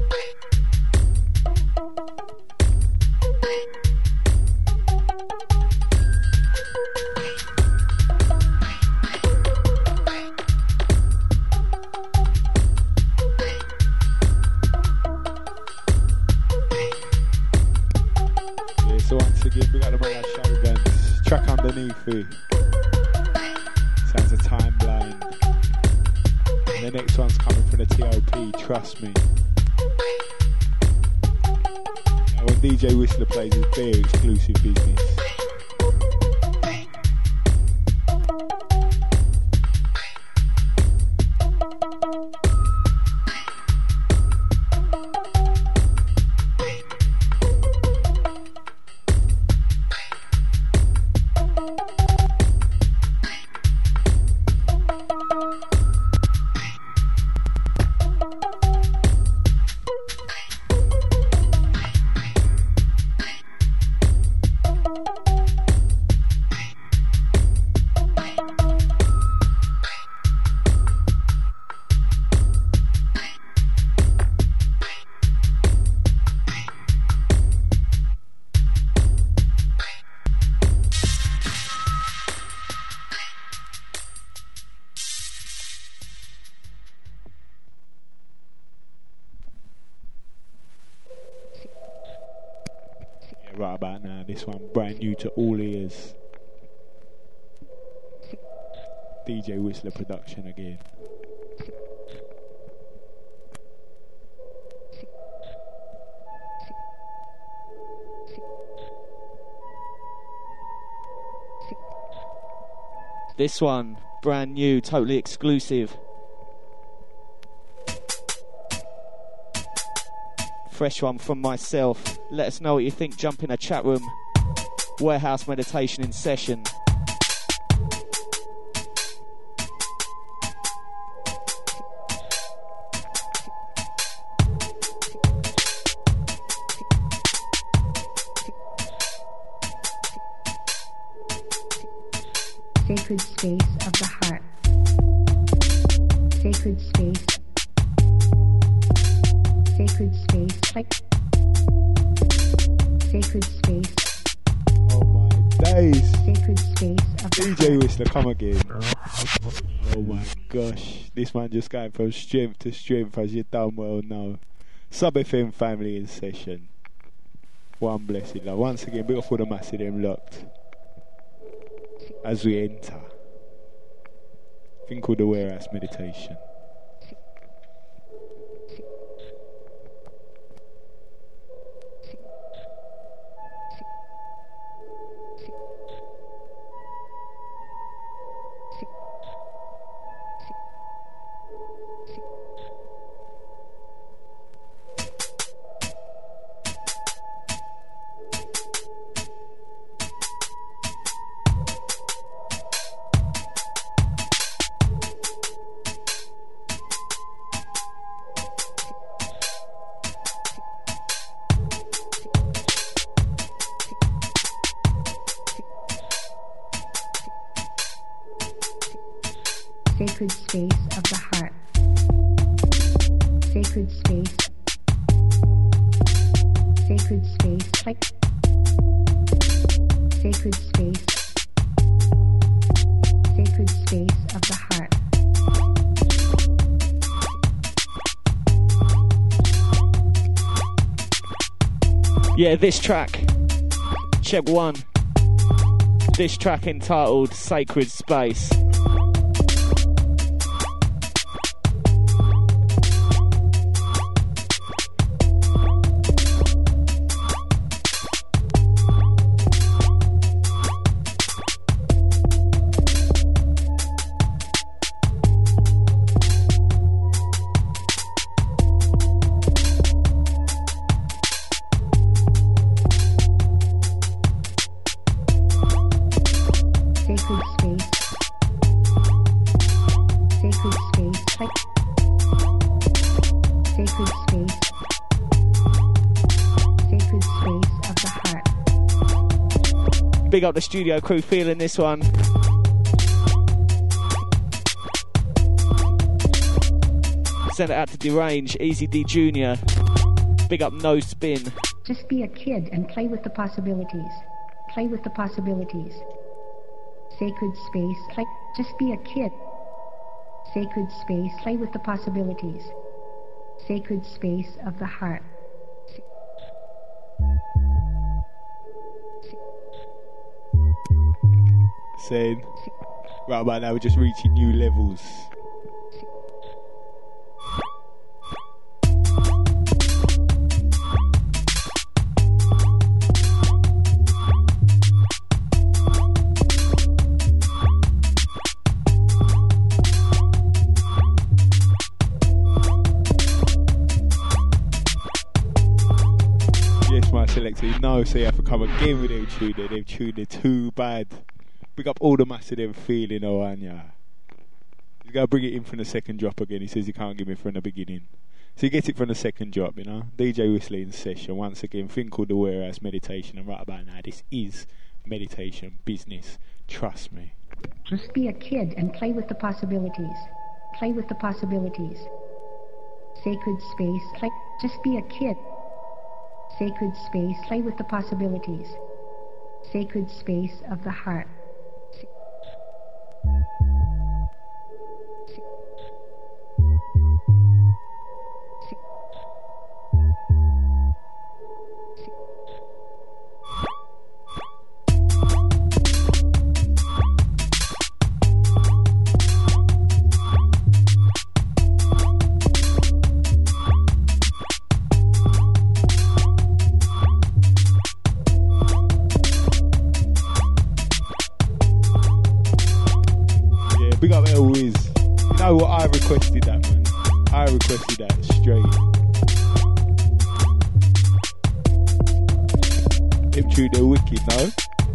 S7: Yeah, so once again, we got the brother Shoguns. Track underneath it. Sounds a time blind. The next one's coming from the TLP, trust me. Now when DJ Whistler plays, it's very exclusive business. Right about now, this one brand new to all ears. DJ Whistler production again.
S1: This one, brand new, totally exclusive. Fresh one from myself. Let us know what you think. Jump in a chat room. Warehouse Meditation in session.
S12: Sacred space of the heart. Sacred space. Sacred space. Like sacred space.
S7: Oh my days.
S12: Sacred space of the
S7: DJ Whistler, come again. Oh my gosh. This man just going from strength to strength, as you damn well know. Sub FM family in session. One blessed love. Once again, big up for the massive them locked. As we enter, think called the Warehouse Meditation.
S12: sacred space of the heart. Sacred space. Sacred space. Like sacred space. Sacred space of the heart.
S1: Yeah, this track, check one. This track entitled Sacred Space. Big up the studio crew feeling this one. Send it out to Derange, Easy D Jr. Big up No Spin.
S12: Just be a kid and play with the possibilities. Play with the possibilities. Sacred space. Play. Just be a kid. Sacred space. Play with the possibilities. Sacred space of the heart.
S7: Saying, right about now we're just reaching new levels. Yes, my selector, you know, so you have to come again with them tune. They've tuned it too bad. Pick up all the massive them feeling, oh, Anya. He's got to bring it in from the second drop again. He says he can't give it from the beginning. So you get it from the second drop, you know. DJ Whistler in session. Once again, thing called the Warehouse Meditation. And right about now, this is meditation business. Trust me.
S12: Just be a kid and play with the possibilities. Play with the possibilities. Sacred space. Play. Just be a kid. Sacred space. Play with the possibilities. Sacred space of the heart.
S7: Big up El Wiz. You know what? I requested that, man. I requested that straight. Him true, they're wicked, no?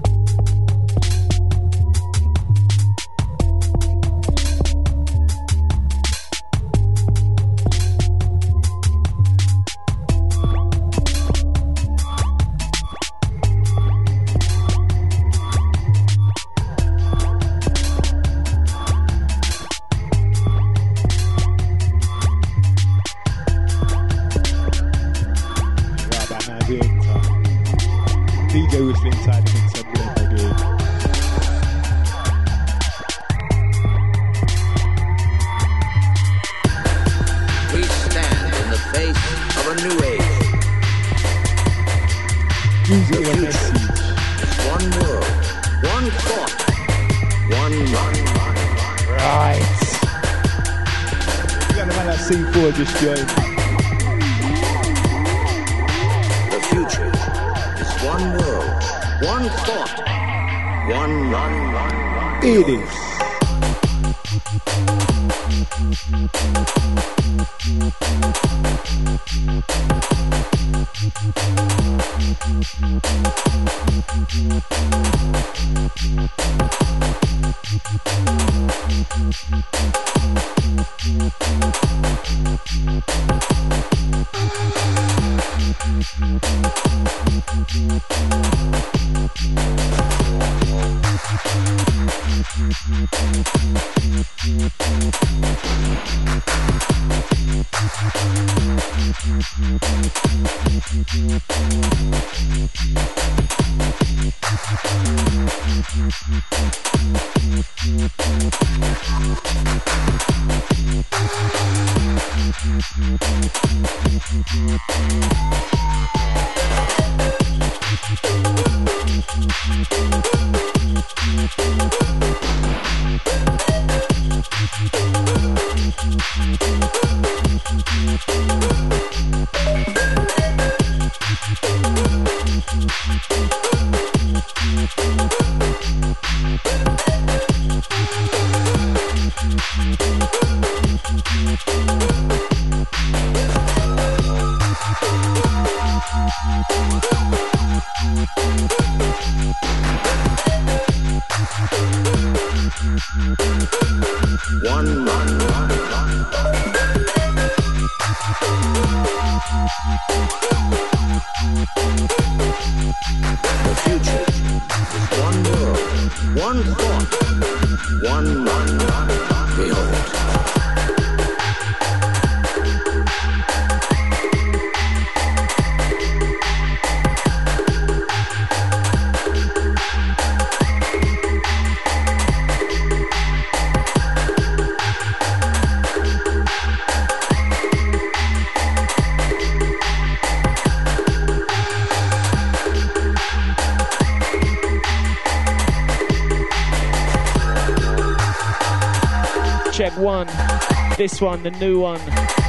S1: This one, the new one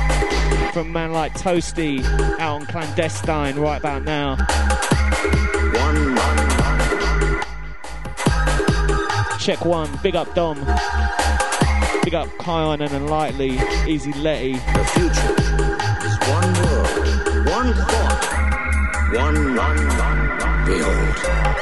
S1: from man like Toasty, out on Clandestine right about now. Check one, big up Dom, big up Kion and Lightly, Easy Letty.
S13: The future is one world, one thought, one behold.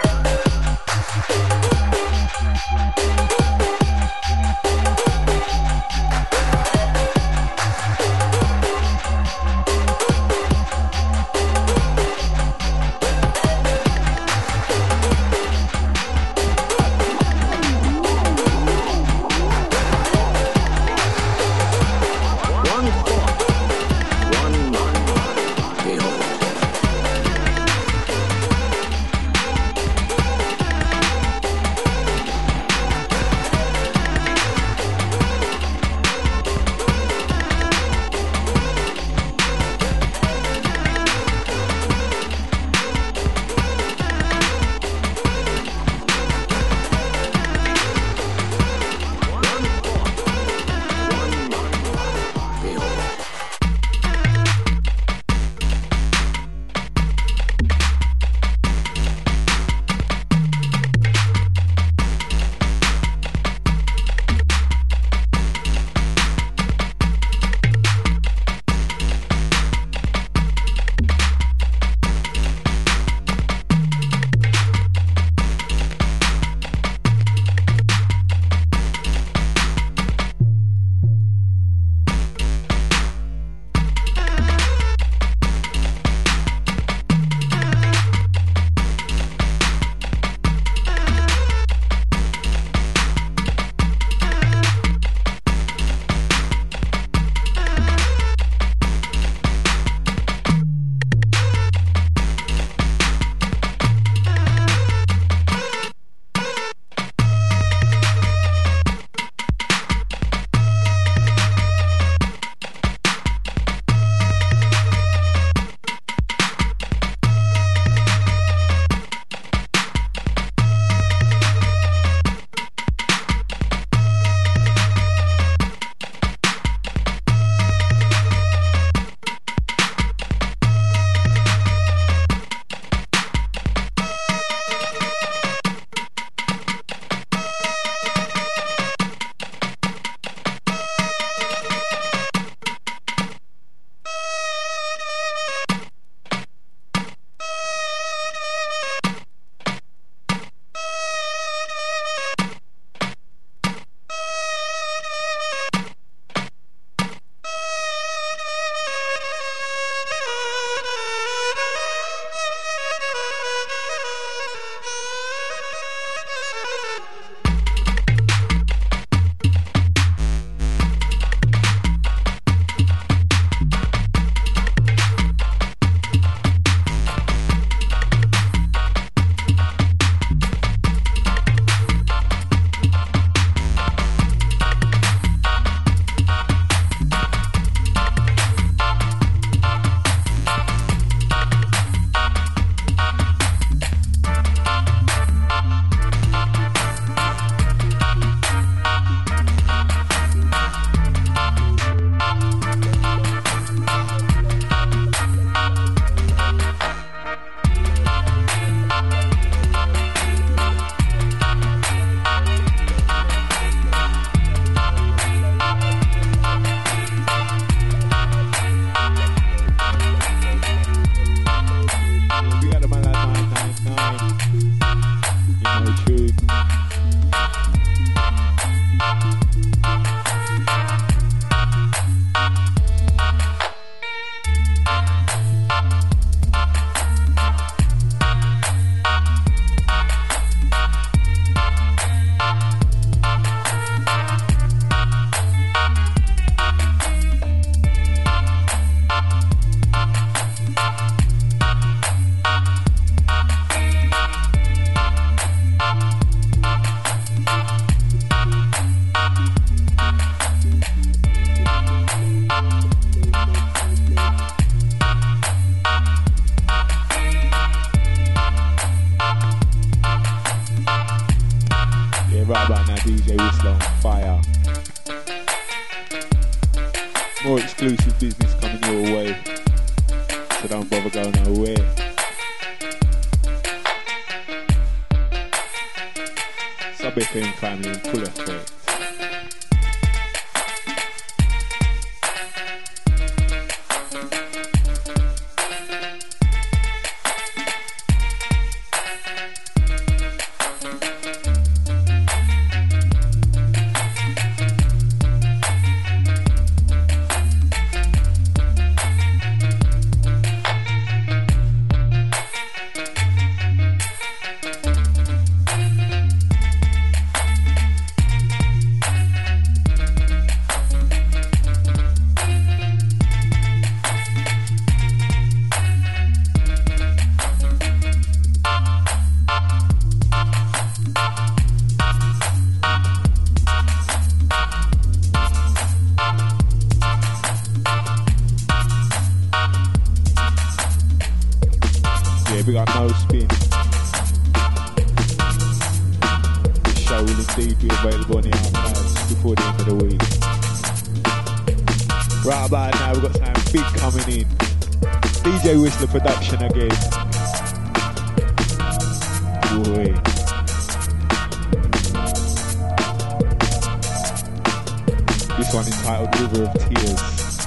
S7: right about now, DJ Whistler on fire. More exclusive business coming your way, so don't bother going nowhere. Sub FM family in full effect. Production again. Boy. This one entitled River of Tears.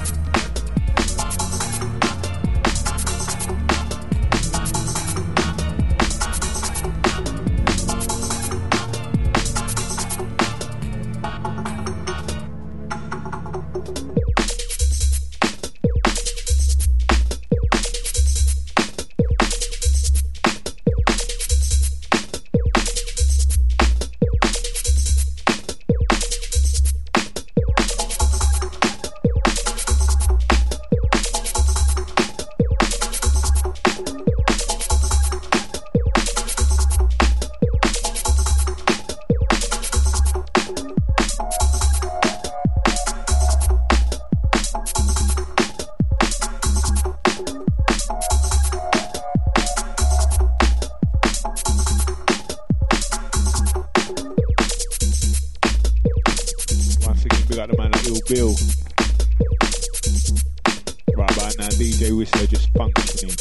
S7: Bill. Right about now, DJ Whistler just functioning.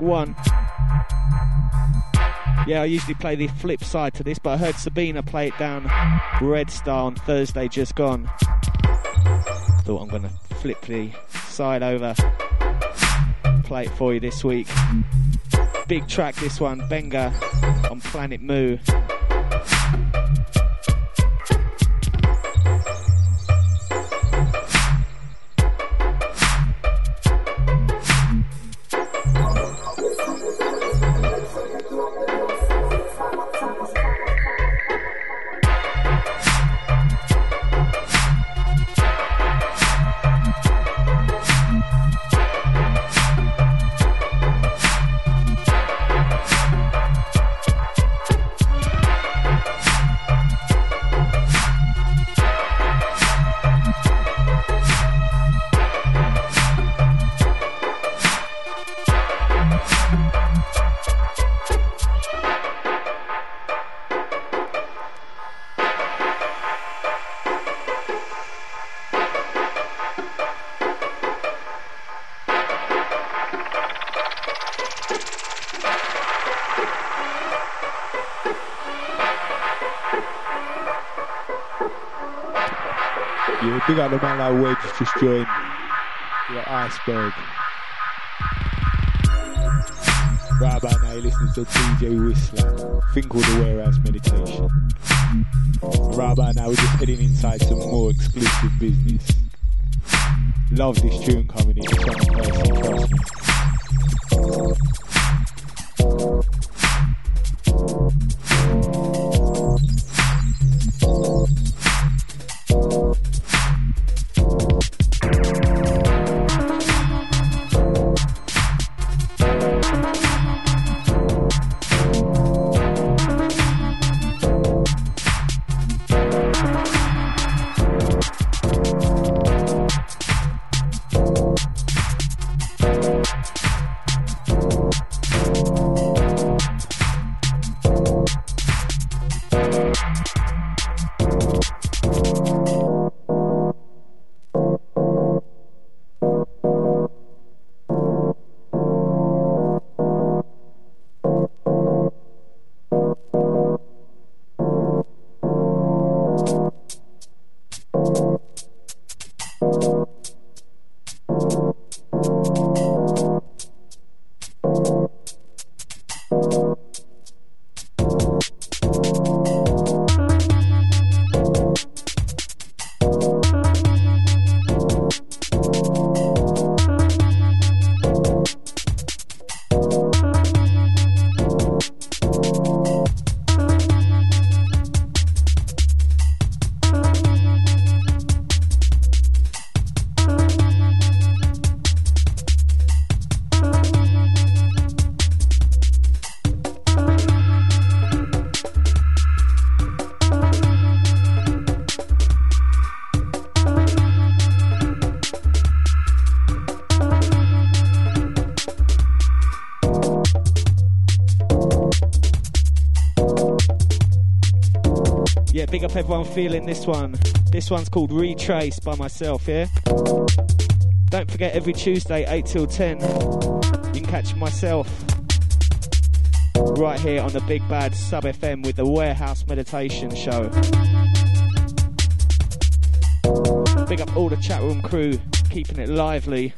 S1: 1. Yeah, I usually play the flip side to this, but I heard Sabina play it down Red Star on Thursday just gone. Thought I'm going to flip the side over, play it for you this week. Big track this one, Benga on Planet Moo.
S7: Big up the man like Wedge just joined. We got Iceberg. Right about now, you're listening to DJ Whistler. Thing called the Warehouse Meditation. Right about now, we're just heading inside some more exclusive business. Love this tune coming in. It's on person, trust me. Big up everyone feeling this one. This one's called Retrace by myself, yeah? Don't forget, every Tuesday, 8 till 10, you can catch myself right here on the Big Bad Sub FM with the Warehouse Meditation Show. Big up all the chat room crew, keeping it lively.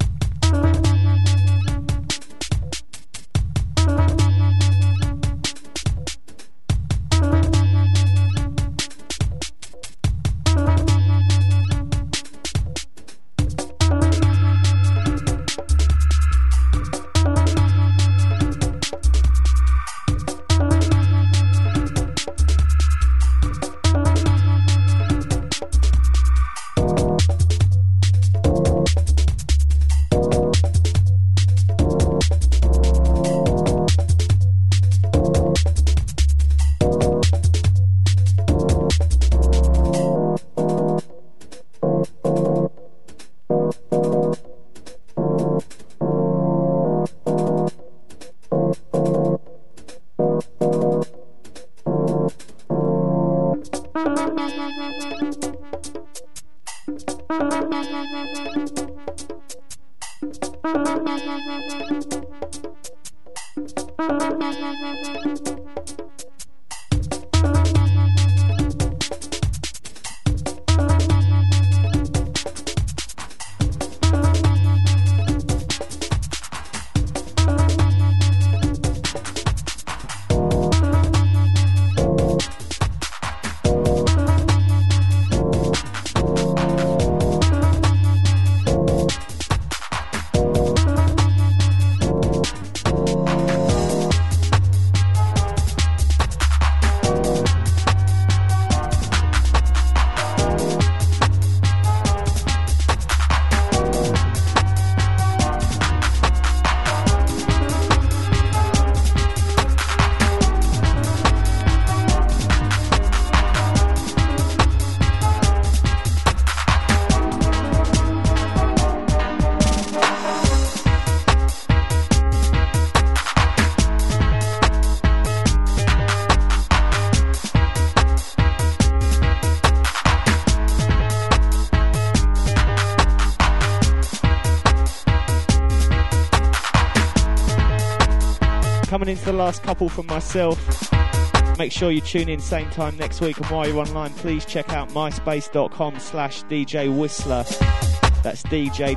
S1: Coming into the last couple from myself. Make sure you tune in same time next week, and while you're online, please check out myspace.com/DJ Whistler. That's DJ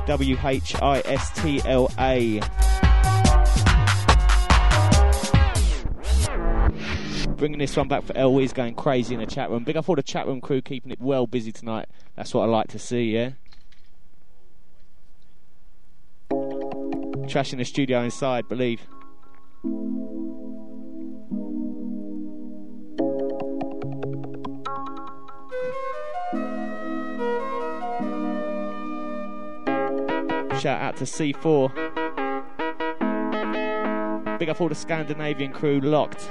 S1: WHISTLA. Bringing this one back for Elway's going crazy in the chat room. Big up all the chat room crew, keeping it well busy tonight. That's what I like to see, yeah? Trash in the studio inside, believe. Shout out to C4. Big up all the Scandinavian crew locked.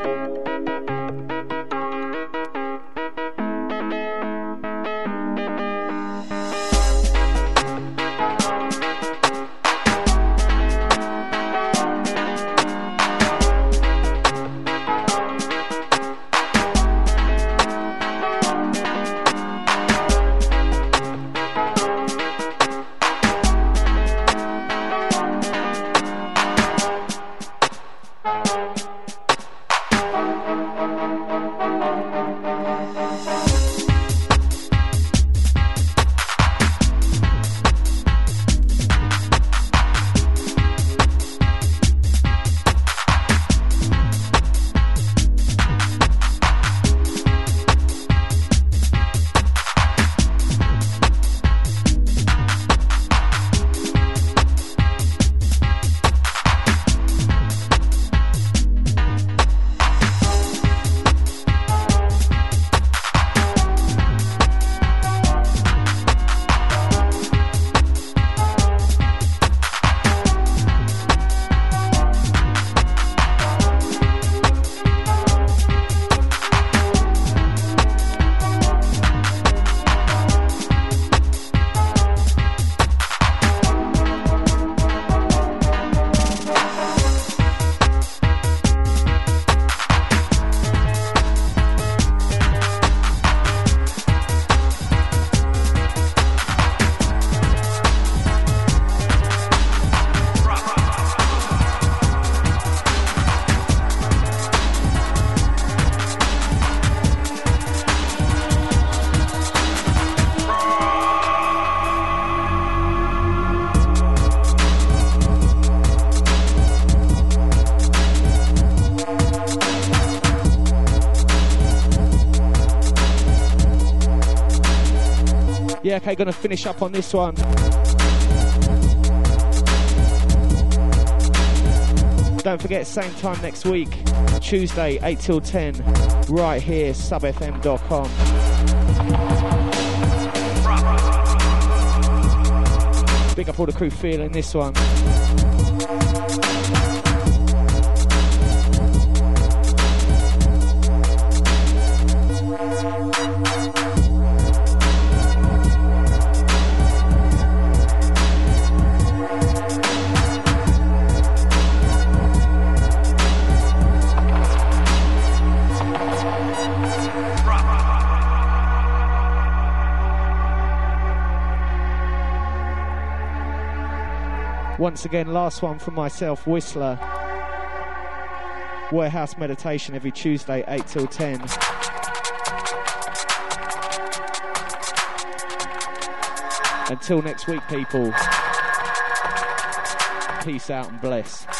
S1: Yeah, okay, gonna finish up on this one. Don't forget, same time next week, Tuesday, 8 till 10, right here, subfm.com. Big up all the crew feeling this one. Once again, last one from myself, Whistler. Warehouse Meditation every Tuesday, 8 till 10. Until next week, people. Peace out and bless.